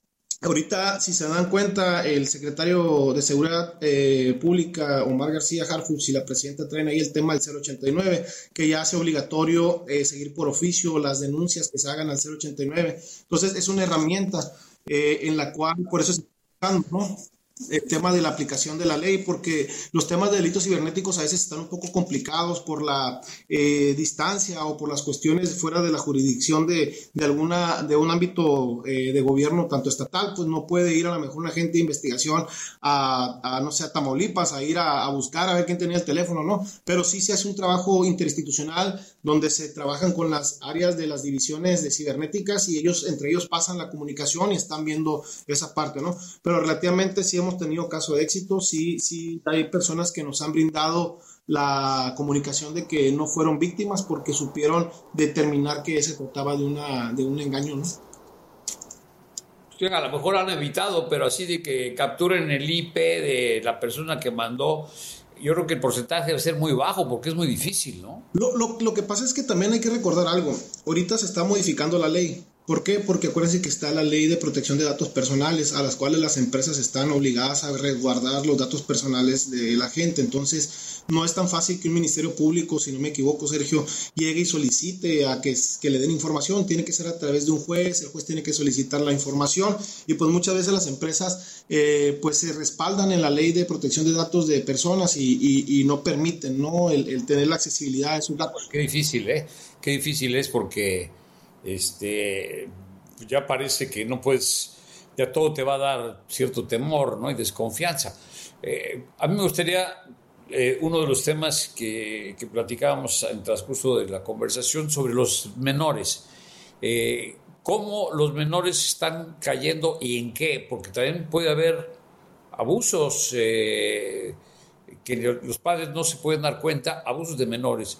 Ahorita, si se dan cuenta, el secretario de Seguridad Pública, Omar García Harfuch, y la presidenta traen ahí el tema del 089, que ya hace obligatorio seguir por oficio las denuncias que se hagan al 089. Entonces, es una herramienta en la cual, por eso se está buscando, ¿no?, el tema de la aplicación de la ley, porque los temas de delitos cibernéticos a veces están un poco complicados por la distancia o por las cuestiones fuera de la jurisdicción de un ámbito de gobierno tanto estatal. Pues no puede ir a lo mejor un agente de investigación no sé, a Tamaulipas a ir a buscar a ver quién tenía el teléfono, ¿no? Pero sí se hace un trabajo interinstitucional donde se trabajan con las áreas de las divisiones de cibernéticas y entre ellos pasan la comunicación y están viendo esa parte, ¿no? Pero relativamente sí hemos tenido caso de éxito, sí hay personas que nos han brindado la comunicación de que no fueron víctimas porque supieron determinar que se trataba de un engaño, ¿no? Sí, a lo mejor han evitado, pero así de que capturen el IP de la persona que mandó, yo creo que el porcentaje debe ser muy bajo porque es muy difícil, ¿no? Lo que pasa es que también hay que recordar algo. Ahorita se está modificando la ley. ¿Por qué? Porque acuérdense que está la ley de protección de datos personales, a las cuales las empresas están obligadas a resguardar los datos personales de la gente. Entonces, no es tan fácil que un ministerio público, si no me equivoco, Sergio, llegue y solicite a que le den información. Tiene que ser a través de un juez, el juez tiene que solicitar la información y pues muchas veces las empresas pues se respaldan en la ley de protección de datos de personas y no permiten, ¿no?, el tener la accesibilidad a esos datos. Qué difícil, Qué difícil es porque ya parece que no puedes, ya todo te va a dar cierto temor, ¿no?, y desconfianza. A mí me gustaría, uno de los temas que platicábamos en el transcurso de la conversación sobre los menores, cómo los menores están cayendo y en qué, porque también puede haber abusos que los padres no se pueden dar cuenta, abusos de menores.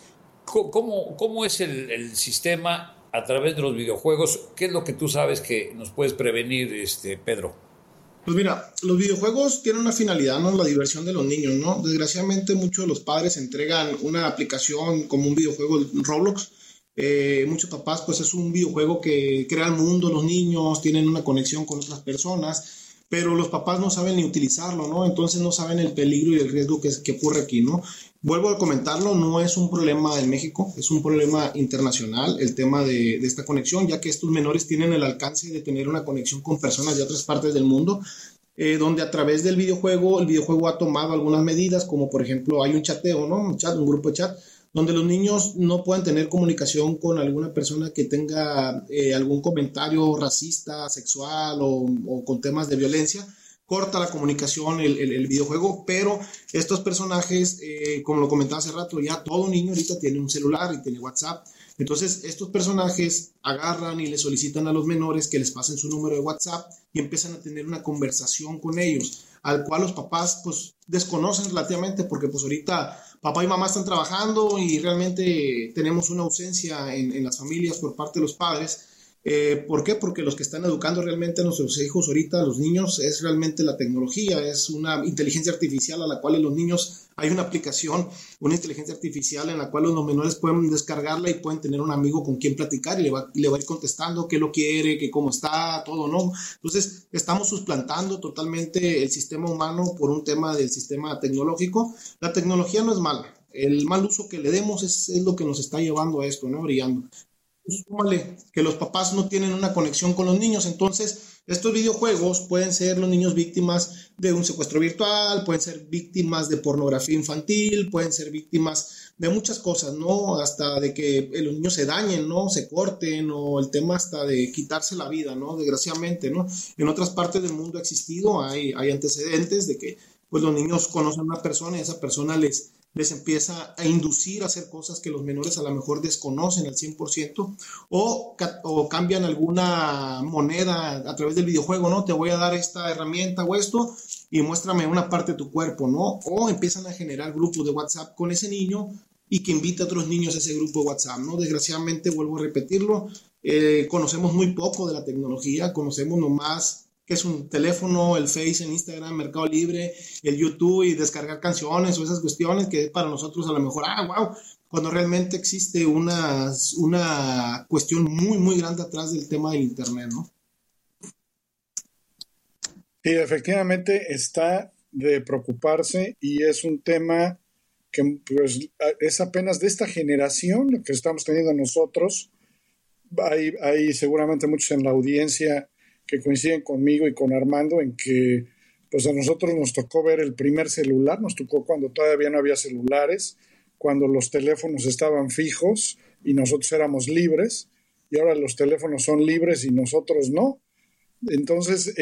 ¿Cómo es el sistema a través de los videojuegos? ¿Qué es lo que tú sabes que nos puedes prevenir, Pedro? Pues mira, los videojuegos tienen una finalidad, ¿no?, la diversión de los niños, ¿no? Desgraciadamente muchos de los padres entregan una aplicación como un videojuego Roblox. Muchos papás, pues es un videojuego que crea el mundo, los niños tienen una conexión con otras personas, pero los papás no saben ni utilizarlo, ¿no? Entonces no saben el peligro y el riesgo que ocurre aquí, ¿no? Vuelvo a comentarlo, no es un problema en México, es un problema internacional el tema de esta conexión, ya que estos menores tienen el alcance de tener una conexión con personas de otras partes del mundo, donde a través del videojuego, el videojuego ha tomado algunas medidas, como por ejemplo hay un chateo, ¿no?, un grupo de chat, donde los niños no pueden tener comunicación con alguna persona que tenga algún comentario racista, sexual o con temas de violencia. Corta la comunicación el videojuego, pero estos personajes, como lo comentaba hace rato, ya todo niño ahorita tiene un celular y tiene WhatsApp. Entonces estos personajes agarran y le solicitan a los menores que les pasen su número de WhatsApp y empiezan a tener una conversación con ellos, al cual los papás pues desconocen relativamente, porque pues ahorita papá y mamá están trabajando y realmente tenemos una ausencia en las familias por parte de los padres. ¿Por qué? Porque los que están educando realmente a nuestros hijos ahorita, a los niños, es realmente la tecnología, es una inteligencia artificial a la cual los niños, hay una aplicación, una inteligencia artificial en la cual los menores pueden descargarla y pueden tener un amigo con quien platicar y le va a ir contestando qué lo quiere, que cómo está, todo, ¿no? Entonces estamos suplantando totalmente el sistema humano por un tema del sistema tecnológico. La tecnología no es mala, el mal uso que le demos es lo que nos está llevando a esto, ¿no? Brillando. Súmale que los papás no tienen una conexión con los niños, entonces estos videojuegos pueden ser los niños víctimas de un secuestro virtual, pueden ser víctimas de pornografía infantil, pueden ser víctimas de muchas cosas, ¿no? Hasta de que los niños se dañen, ¿no? Se corten, o el tema hasta de quitarse la vida, ¿no? Desgraciadamente, ¿no? En otras partes del mundo ha existido, hay antecedentes de que pues los niños conocen a una persona y esa persona les empieza a inducir a hacer cosas que los menores a lo mejor desconocen al 100%, o cambian alguna moneda a través del videojuego, ¿no? Te voy a dar esta herramienta o esto y muéstrame una parte de tu cuerpo, ¿no? O empiezan a generar grupos de WhatsApp con ese niño y que invita a otros niños a ese grupo de WhatsApp, ¿no? Desgraciadamente, vuelvo a repetirlo, conocemos muy poco de la tecnología, conocemos nomás que es un teléfono, el Face, el Instagram, Mercado Libre, el YouTube y descargar canciones o esas cuestiones que para nosotros a lo mejor, wow, cuando realmente existe una cuestión muy, muy grande atrás del tema del Internet, ¿no? Sí, efectivamente está de preocuparse y es un tema que pues, es apenas de esta generación, lo que estamos teniendo nosotros. Hay seguramente muchos en la audiencia que coinciden conmigo y con Armando en que pues a nosotros nos tocó ver el primer celular, nos tocó cuando todavía no había celulares, cuando los teléfonos estaban fijos y nosotros éramos libres, y ahora los teléfonos son libres y nosotros no. Entonces,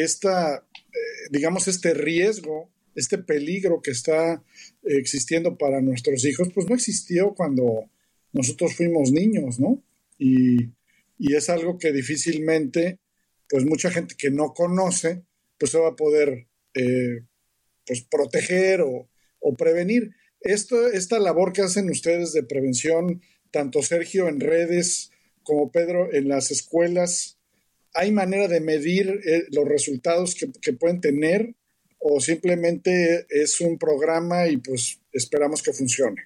digamos, este riesgo, este peligro que está existiendo para nuestros hijos, pues no existió cuando nosotros fuimos niños, ¿no? Y es algo que difícilmente, pues mucha gente que no conoce, pues se va a poder pues proteger o prevenir. Esta labor que hacen ustedes de prevención, tanto Sergio en redes como Pedro en las escuelas, ¿hay manera de medir los resultados que pueden tener o simplemente es un programa y pues esperamos que funcione?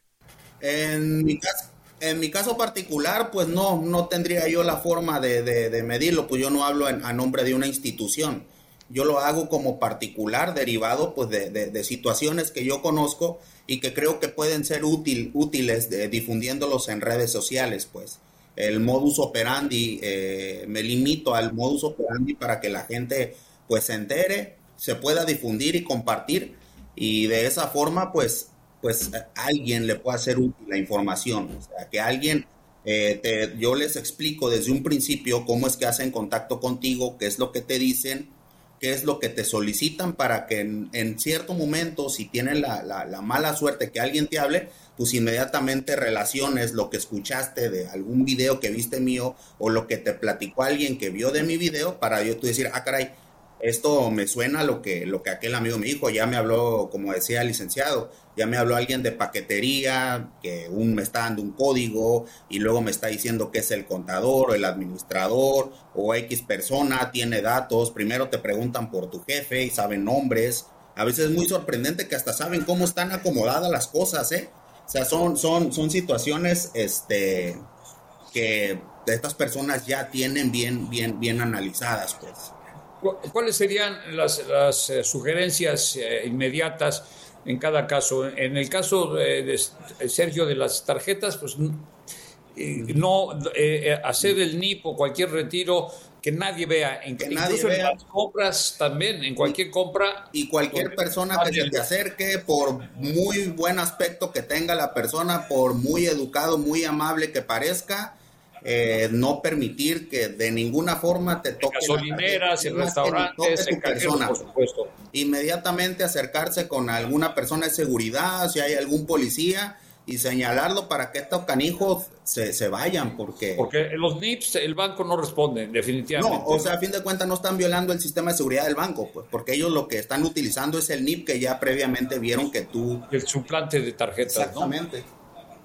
En mi caso particular, pues no tendría yo la forma de medirlo, pues yo no hablo a nombre de una institución. Yo lo hago como particular, derivado pues de situaciones que yo conozco y que creo que pueden ser útiles difundiéndolos en redes sociales, pues. El modus operandi, me limito al modus operandi para que la gente pues se entere, se pueda difundir y compartir, y de esa forma pues alguien le pueda hacer útil la información, o sea, que alguien, yo les explico desde un principio cómo es que hacen contacto contigo, qué es lo que te dicen, qué es lo que te solicitan, para que en cierto momento, si tienen la mala suerte que alguien te hable, pues inmediatamente relaciones lo que escuchaste de algún video que viste mío o lo que te platicó alguien que vio de mi video, para yo tú decir, caray, esto me suena lo que aquel amigo me dijo. Ya me habló, como decía el licenciado, ya me habló alguien de paquetería, que me está dando un código y luego me está diciendo que es el contador o el administrador o X persona, tiene datos. Primero te preguntan por tu jefe y saben nombres. A veces es muy sorprendente que hasta saben cómo están acomodadas las cosas, ¿eh? O sea, son situaciones que estas personas ya tienen bien analizadas, pues. ¿Cuáles serían las sugerencias inmediatas en cada caso? En el caso de Sergio de las tarjetas, pues hacer el NIP o cualquier retiro que nadie vea, incluso en las compras también, en cualquier compra. Y cualquier persona que se te acerque, por muy buen aspecto que tenga la persona, por muy educado, muy amable que parezca, no permitir que de ninguna forma te toque. Gasolineras, en restaurantes, en cajeros, por supuesto. Inmediatamente acercarse con alguna persona de seguridad, si hay algún policía, y señalarlo para que estos canijos se vayan, porque los NIPs, el banco no responde, definitivamente. No, o sea, a fin de cuentas no están violando el sistema de seguridad del banco, pues, porque ellos lo que están utilizando es el NIP que ya previamente vieron que tú... El suplante de tarjetas, exactamente, ¿no?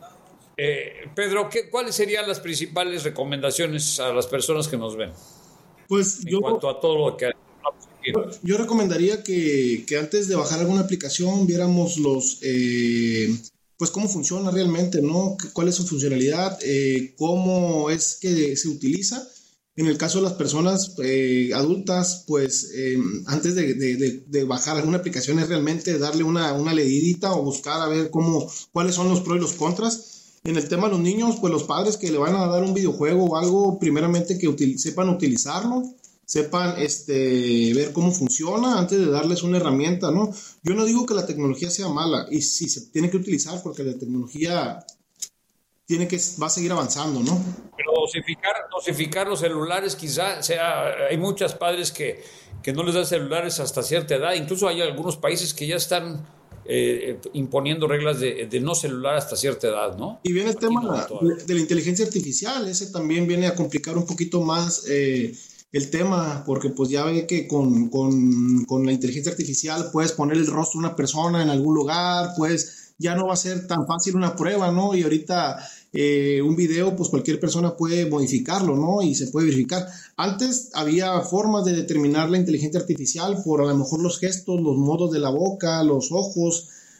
Pedro, ¿cuáles serían las principales recomendaciones a las personas que nos ven? Pues en cuanto a todo lo que... Yo recomendaría que antes de bajar alguna aplicación viéramos pues cómo funciona realmente, ¿no? ¿Cuál es su funcionalidad? ¿Cómo es que se utiliza? En el caso de las personas adultas, pues antes de bajar alguna aplicación es realmente darle una leidita o buscar a ver cuáles son los pros y los contras. En el tema de los niños, pues los padres que le van a dar un videojuego o algo, primeramente que sepan utilizarlo, sepan ver cómo funciona antes de darles una herramienta, ¿no? Yo no digo que la tecnología sea mala, y sí se tiene que utilizar porque la tecnología va a seguir avanzando, ¿no? Pero dosificar los celulares quizá hay muchos padres que no les dan celulares hasta cierta edad, incluso hay algunos países que ya están imponiendo reglas de no celular hasta cierta edad, ¿no? Y viene el tema de la inteligencia artificial, ese también viene a complicar un poquito más el tema, porque pues ya ve que con la inteligencia artificial puedes poner el rostro de una persona en algún lugar, pues ya no va a ser tan fácil una prueba, ¿no? Y ahorita un video, pues cualquier persona puede modificarlo, ¿no? Y se puede verificar. Antes había formas de determinar la inteligencia artificial por a lo mejor los gestos, los modos de la boca, los ojos,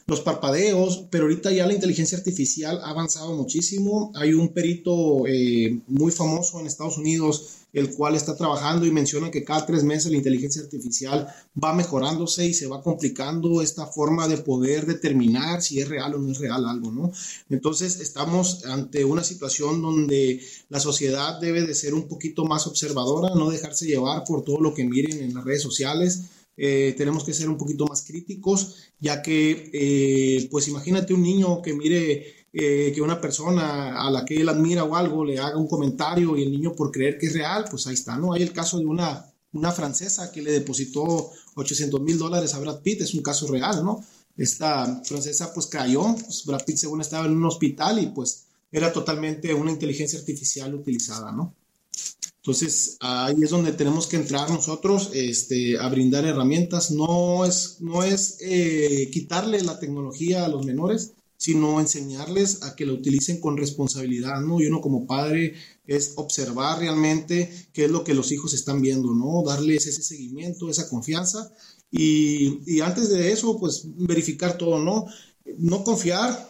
los parpadeos, pero ahorita ya la inteligencia artificial ha avanzado muchísimo. Hay un perito muy famoso en Estados Unidos, el cual está trabajando y menciona que cada 3 meses la inteligencia artificial va mejorándose y se va complicando esta forma de poder determinar si es real o no es real algo, ¿no? Entonces estamos ante una situación donde la sociedad debe de ser un poquito más observadora, no dejarse llevar por todo lo que miren en las redes sociales. Tenemos que ser un poquito más críticos, ya que pues imagínate un niño que mire que una persona a la que él admira o algo le haga un comentario y el niño por creer que es real, pues ahí está, ¿no? Hay el caso de una francesa que le depositó $800,000 a Brad Pitt, es un caso real, ¿no? Esta francesa pues cayó, pues Brad Pitt según estaba en un hospital y pues era totalmente una inteligencia artificial utilizada, ¿no? Entonces ahí es donde tenemos que entrar nosotros a brindar herramientas. No es quitarle la tecnología a los menores, sino enseñarles a que la utilicen con responsabilidad, ¿no? Y uno como padre es observar realmente qué es lo que los hijos están viendo, ¿no? Darles ese seguimiento, esa confianza y antes de eso, pues verificar todo, ¿no? No confiar,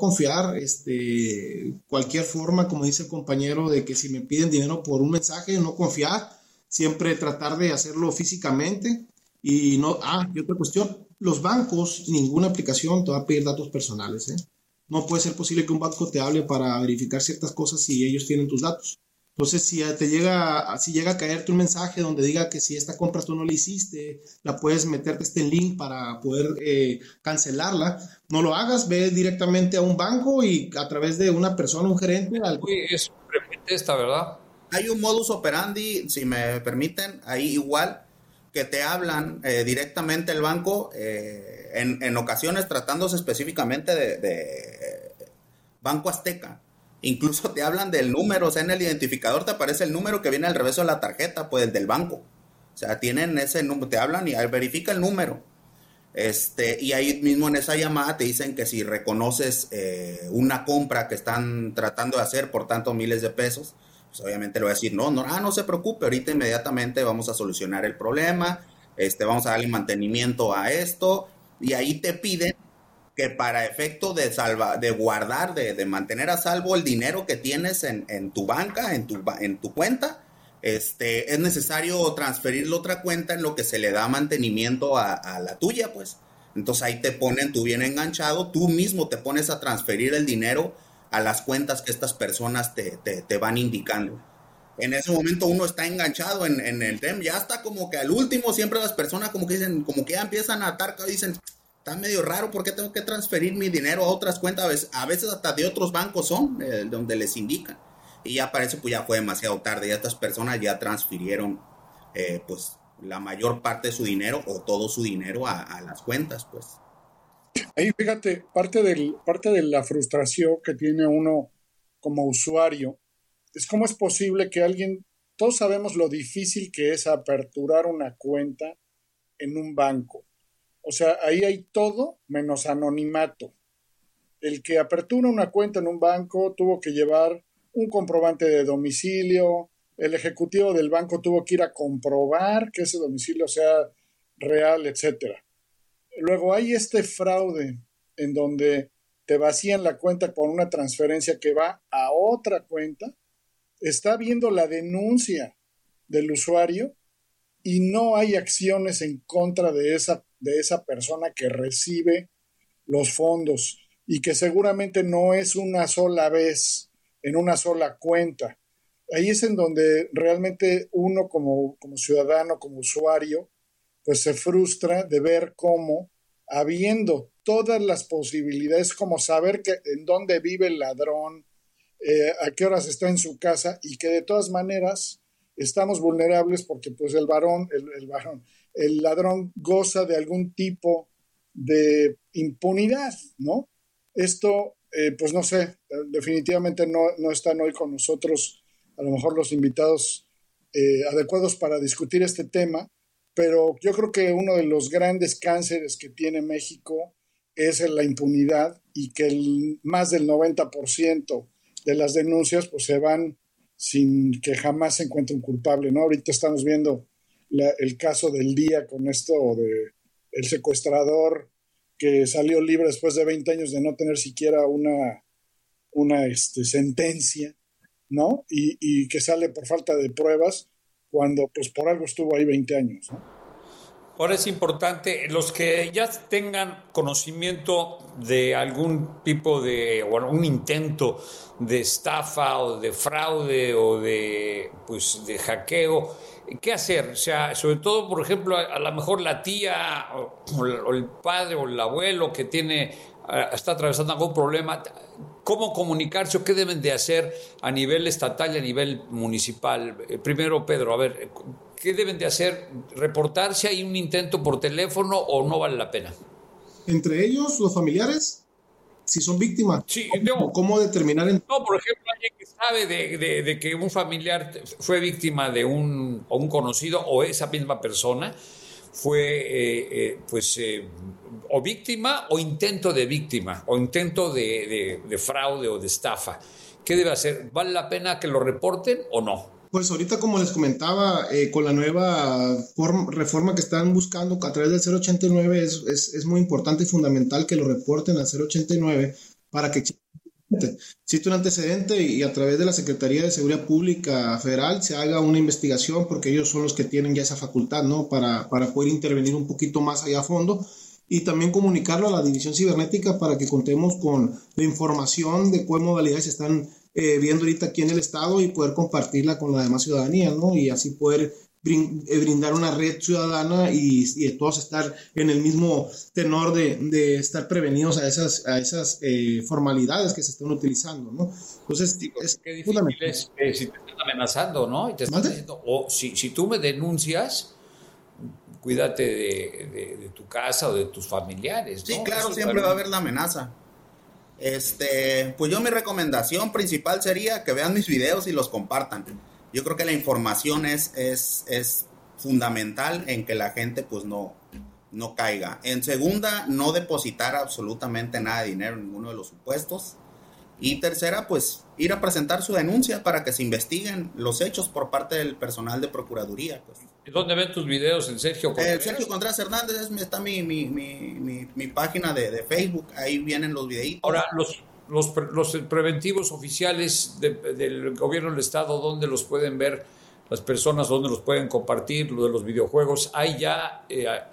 cualquier forma, como dice el compañero, de que si me piden dinero por un mensaje, no confiar, siempre tratar de hacerlo físicamente y otra cuestión, los bancos, ninguna aplicación te va a pedir datos personales, ¿eh? No puede ser posible que un banco te hable para verificar ciertas cosas si ellos tienen tus datos. Entonces, si llega a caerte un mensaje donde diga que si esta compra tú no la hiciste, la puedes meterte este link para poder cancelarla, no lo hagas, ve directamente a un banco y a través de una persona, un gerente. Es esta, ¿verdad? Hay un modus operandi, si me permiten, ahí igual, que te hablan directamente el banco, en ocasiones tratándose específicamente de Banco Azteca. Incluso te hablan del número, o sea, en el identificador te aparece el número que viene al revés de la tarjeta, pues el del banco. O sea, tienen ese número, te hablan y verifica el número. Y ahí mismo en esa llamada te dicen que si reconoces una compra que están tratando de hacer por tantos miles de pesos, pues obviamente le voy a decir, no se preocupe, ahorita inmediatamente vamos a solucionar el problema, vamos a darle mantenimiento a esto, y ahí te piden que para efecto de guardar, de mantener a salvo el dinero que tienes en tu banca, en tu cuenta, es necesario transferirlo a otra cuenta en lo que se le da mantenimiento a la tuya, pues. Entonces ahí te ponen, tú bien enganchado, tú mismo te pones a transferir el dinero a las cuentas que estas personas te van indicando. En ese momento uno está enganchado en el tema, ya está como que al último, siempre las personas como que dicen, como que ya empiezan a atar, dicen, está medio raro, ¿por qué tengo que transferir mi dinero a otras cuentas? A veces hasta de otros bancos son, donde les indican. Y ya parece, pues ya fue demasiado tarde, ya estas personas ya transfirieron, pues, la mayor parte de su dinero o todo su dinero a las cuentas, pues. Ahí fíjate, parte de la frustración que tiene uno como usuario es cómo es posible que todos sabemos lo difícil que es aperturar una cuenta en un banco. O sea, ahí hay todo menos anonimato. El que apertura una cuenta en un banco tuvo que llevar un comprobante de domicilio, el ejecutivo del banco tuvo que ir a comprobar que ese domicilio sea real, etcétera. Luego hay este fraude en donde te vacían la cuenta con una transferencia que va a otra cuenta, está viendo la denuncia del usuario y no hay acciones en contra de esa persona que recibe los fondos y que seguramente no es una sola vez en una sola cuenta. Ahí es en donde realmente uno como ciudadano, como usuario, pues se frustra de ver cómo, habiendo todas las posibilidades, como saber en dónde vive el ladrón, a qué horas está en su casa, y que de todas maneras estamos vulnerables porque pues el ladrón goza de algún tipo de impunidad, ¿no? Esto, pues no sé, definitivamente no están hoy con nosotros a lo mejor los invitados adecuados para discutir este tema, pero yo creo que uno de los grandes cánceres que tiene México es la impunidad y que más del 90% de las denuncias pues se van sin que jamás se encuentre un culpable, ¿no? Ahorita estamos viendo el caso del día con esto de el secuestrador que salió libre después de 20 años de no tener siquiera una sentencia, ¿no? Y que sale por falta de pruebas cuando pues por algo estuvo ahí 20 años, ¿no? Ahora es importante, los que ya tengan conocimiento de algún tipo de, o algún intento de estafa o de fraude o de hackeo, ¿qué hacer? O sea, sobre todo, por ejemplo, a lo mejor la tía o el padre o el abuelo que está atravesando algún problema, ¿cómo comunicarse o qué deben de hacer a nivel estatal y a nivel municipal? Primero, Pedro, a ver, ¿qué deben de hacer? ¿Reportar si hay un intento por teléfono o no vale la pena? Entre ellos, los familiares, si son víctimas. Sí, ¿Cómo determinar? No, por ejemplo, alguien que sabe de que un familiar fue víctima de un conocido o esa misma persona fue o víctima o intento de víctima o intento de fraude o de estafa. ¿Qué debe hacer? ¿Vale la pena que lo reporten o no? Pues ahorita, como les comentaba, con la nueva reforma que están buscando a través del 089, es muy importante y fundamental que lo reporten al 089 para que existe un antecedente y a través de la Secretaría de Seguridad Pública Federal se haga una investigación, porque ellos son los que tienen ya esa facultad, ¿no? Para poder intervenir un poquito más allá a fondo, y también comunicarlo a la División Cibernética para que contemos con la información de cuál modalidades están viendo ahorita aquí en el estado y poder compartirla con la demás ciudadanía, ¿no? Y así poder brindar una red ciudadana y todos estar en el mismo tenor de estar prevenidos a esas formalidades que se están utilizando, ¿no? Entonces, qué difícil es si te están amenazando, ¿no? Y te están diciendo, o si tú me denuncias, cuídate de tu casa o de tus familiares, ¿no? Sí, claro, siempre va a haber la amenaza. Pues yo mi recomendación principal sería que vean mis videos y los compartan. Yo creo que la información es fundamental en que la gente pues no caiga. En segunda, no depositar absolutamente nada de dinero en ninguno de los supuestos. Y tercera, pues ir a presentar su denuncia para que se investiguen los hechos por parte del personal de Procuraduría. Pues. ¿Dónde ven tus videos? ¿En Sergio Contreras? Sergio Contreras Hernández, está mi página de Facebook, ahí vienen los videitos. Ahora, los preventivos oficiales del gobierno del estado, ¿dónde los pueden ver las personas? ¿Dónde los pueden compartir? Lo de los videojuegos, ¿hay ya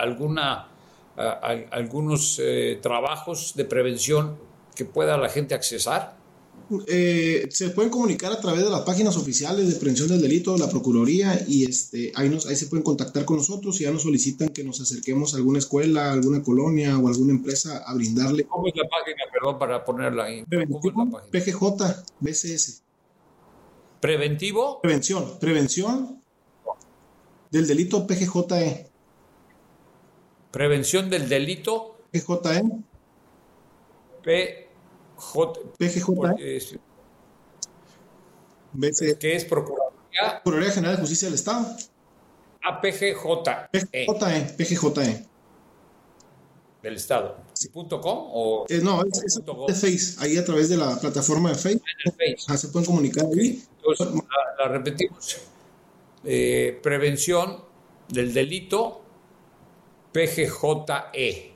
algunos trabajos de prevención que pueda la gente accesar? Se pueden comunicar a través de las páginas oficiales de prevención del delito de la Procuraduría y ahí se pueden contactar con nosotros y ya nos solicitan que nos acerquemos a alguna escuela, a alguna colonia o alguna empresa a brindarle. ¿Cómo es la página? Perdón, para ponerla ahí. ¿Cómo es la página? PGJ BCS. ¿Preventivo? Prevención del delito PGJE. Prevención del delito PGJE. PGJ. ¿Qué es Procuraduría? Procuraduría General de Justicia del Estado. PGJE. Del Estado. ¿.com o? No, es de Face. Ahí a través de la plataforma de Face. Se pueden comunicar ahí. Entonces, la repetimos. Prevención del delito PGJE.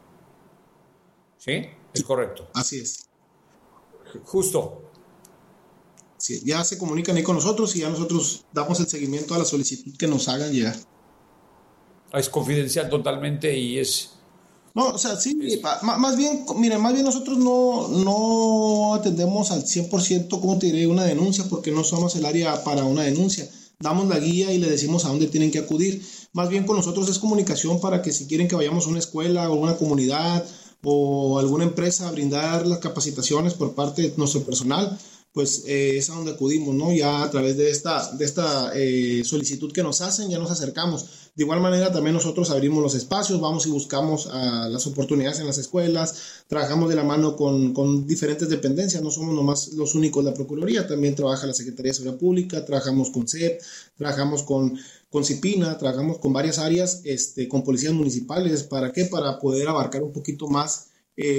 ¿Sí? Es correcto. Así es. Justo. Sí, ya se comunican ahí con nosotros y ya nosotros damos el seguimiento a la solicitud que nos hagan llegar. Es confidencial totalmente y es... No, o sea, sí, más bien nosotros no atendemos al 100%, como te diré, una denuncia, porque no somos el área para una denuncia. Damos la guía y le decimos a dónde tienen que acudir. Más bien con nosotros es comunicación para que si quieren que vayamos a una escuela o una comunidad o alguna empresa a brindar las capacitaciones por parte de nuestro personal, pues es a donde acudimos, ¿no? Ya a través de esta solicitud que nos hacen, ya nos acercamos. De igual manera también nosotros abrimos los espacios, vamos y buscamos las oportunidades en las escuelas, trabajamos de la mano con diferentes dependencias, no somos nomás los únicos de la Procuraduría, también trabaja la Secretaría de Seguridad Pública, trabajamos con CEP, trabajamos con CIPINA, trabajamos con varias áreas, con policías municipales. ¿Para qué? Para poder abarcar un poquito más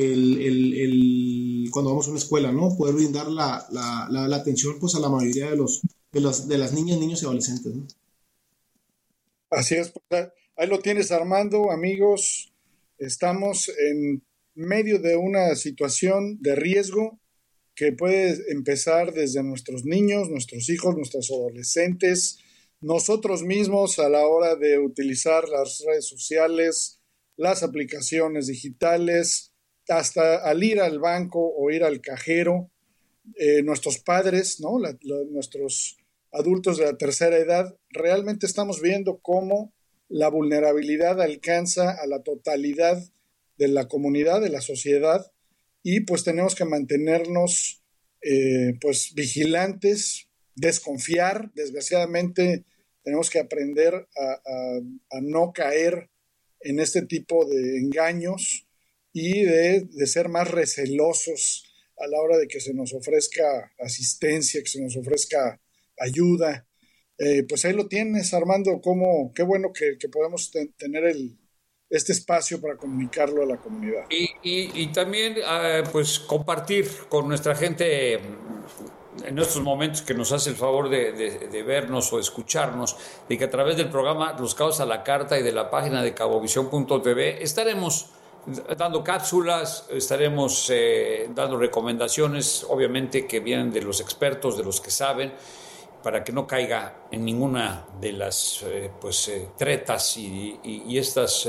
cuando vamos a una escuela, ¿no? Poder brindar la atención pues a la mayoría de las niñas, niños y adolescentes, ¿no? Así es, pues, ahí lo tienes, Armando, amigos. Estamos en medio de una situación de riesgo que puede empezar desde nuestros niños, nuestros hijos, nuestros adolescentes, nosotros mismos a la hora de utilizar las redes sociales, las aplicaciones digitales, hasta al ir al banco o ir al cajero, nuestros padres, ¿no? Nuestros adultos de la tercera edad, realmente estamos viendo cómo la vulnerabilidad alcanza a la totalidad de la comunidad, de la sociedad, y pues tenemos que mantenernos pues vigilantes, desconfiar. Desgraciadamente tenemos que aprender a no caer en este tipo de engaños y de ser más recelosos a la hora de que se nos ofrezca asistencia, que se nos ofrezca ayuda. Pues ahí lo tienes, Armando. Qué bueno que podemos tener este espacio para comunicarlo a la comunidad. Y también pues compartir con nuestra gente en estos momentos que nos hace el favor de vernos o escucharnos, de que a través del programa Los Cabos a la Carta y de la página de cabovisión.tv estaremos dando cápsulas, estaremos dando recomendaciones, obviamente que vienen de los expertos, de los que saben, para que no caiga en ninguna de las tretas y estas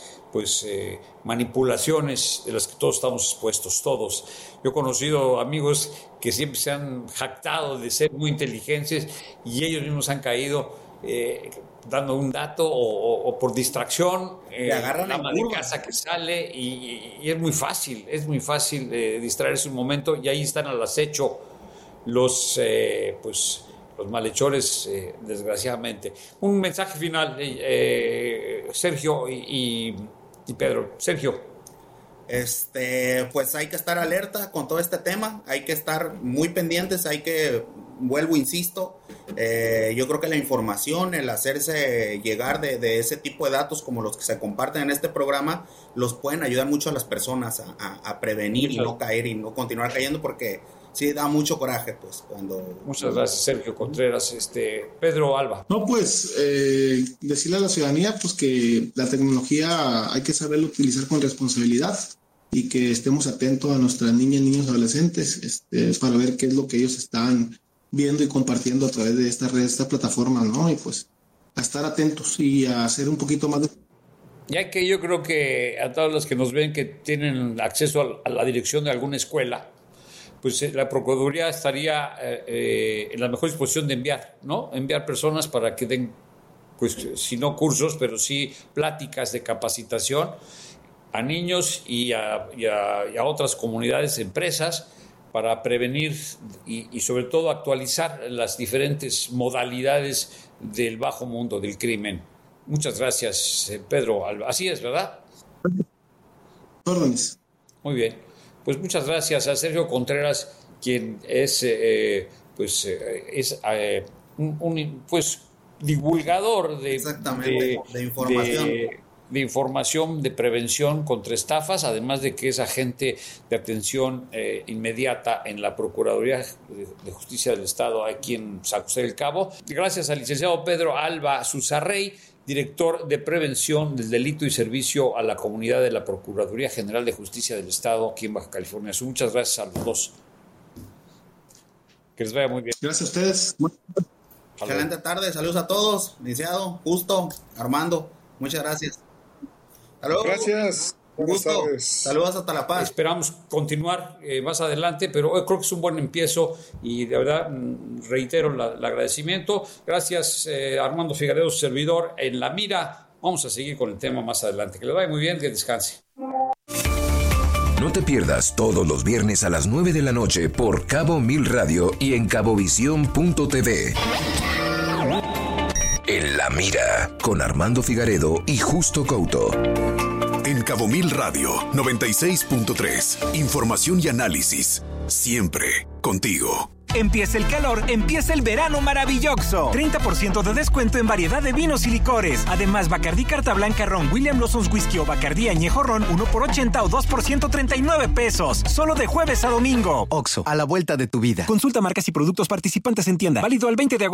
manipulaciones de las que todos estamos expuestos, todos. Yo he conocido amigos que siempre se han jactado de ser muy inteligentes y ellos mismos han caído dando un dato o por distracción, agarran la ama de casa que sale y es muy fácil distraerse un momento, y ahí están al acecho los malhechores, desgraciadamente. Un mensaje final, Sergio y Pedro. Sergio. Pues hay que estar alerta con todo este tema, hay que estar muy pendientes, insisto, yo creo que la información, el hacerse llegar de ese tipo de datos como los que se comparten en este programa, los pueden ayudar mucho a las personas a prevenir y no caer y no continuar cayendo, porque sí da mucho coraje, pues, cuando... Muchas gracias, Sergio Contreras. Pedro Alba. No, pues, decirle a la ciudadanía, pues, que la tecnología hay que saberla utilizar con responsabilidad y que estemos atentos a nuestras niñas, niños, adolescentes, para ver qué es lo que ellos están viendo y compartiendo a través de estas redes, estas plataformas, ¿no? Y pues, a estar atentos y a hacer un poquito más de... Ya que yo creo que a todos los que nos ven que tienen acceso a la dirección de alguna escuela, pues la Procuraduría estaría en la mejor disposición de enviar personas para que den, pues si no cursos, pero sí pláticas de capacitación a niños y a otras comunidades, empresas, para prevenir y sobre todo actualizar las diferentes modalidades del bajo mundo del crimen. Muchas gracias, Pedro. Así es, ¿verdad? Órdenes. Muy bien. Pues muchas gracias a Sergio Contreras, quien es un divulgador de información. De información, de prevención contra estafas, además de que es agente de atención inmediata en la Procuraduría de Justicia del Estado aquí en San José del Cabo. Gracias al licenciado Pedro Alba Susarrey, director de Prevención del Delito y Servicio a la Comunidad de la Procuraduría General de Justicia del Estado aquí en Baja California Sur. Muchas gracias a los dos. Que les vaya muy bien. Gracias a ustedes. Excelente tarde, saludos a todos, licenciado, Justo, Armando, muchas gracias. Saludos. Gracias. Buenas tardes. Saludos hasta La Paz. Esperamos continuar más adelante, pero hoy creo que es un buen empiezo y de verdad reitero el agradecimiento. Gracias, Armando Figueredo, servidor en La Mira. Vamos a seguir con el tema más adelante. Que le vaya muy bien, que descanse. No te pierdas todos los viernes a las 9 de la noche por Cabo Mil Radio y en cabovisión.tv. En La Mira, con Armando Figueredo y Justo Couto. En Cabo Mil Radio 96.3. Información y análisis. Siempre contigo. Empieza el calor, empieza el verano maravilloso. 30% de descuento en variedad de vinos y licores. Además, Bacardí Carta Blanca Ron, William Lawson's Whisky o Bacardí Añejo Ron, 1 por 80 o 2 por 139 pesos. Solo de jueves a domingo. Oxxo, a la vuelta de tu vida. Consulta marcas y productos participantes en tienda. Válido al 20 de agosto.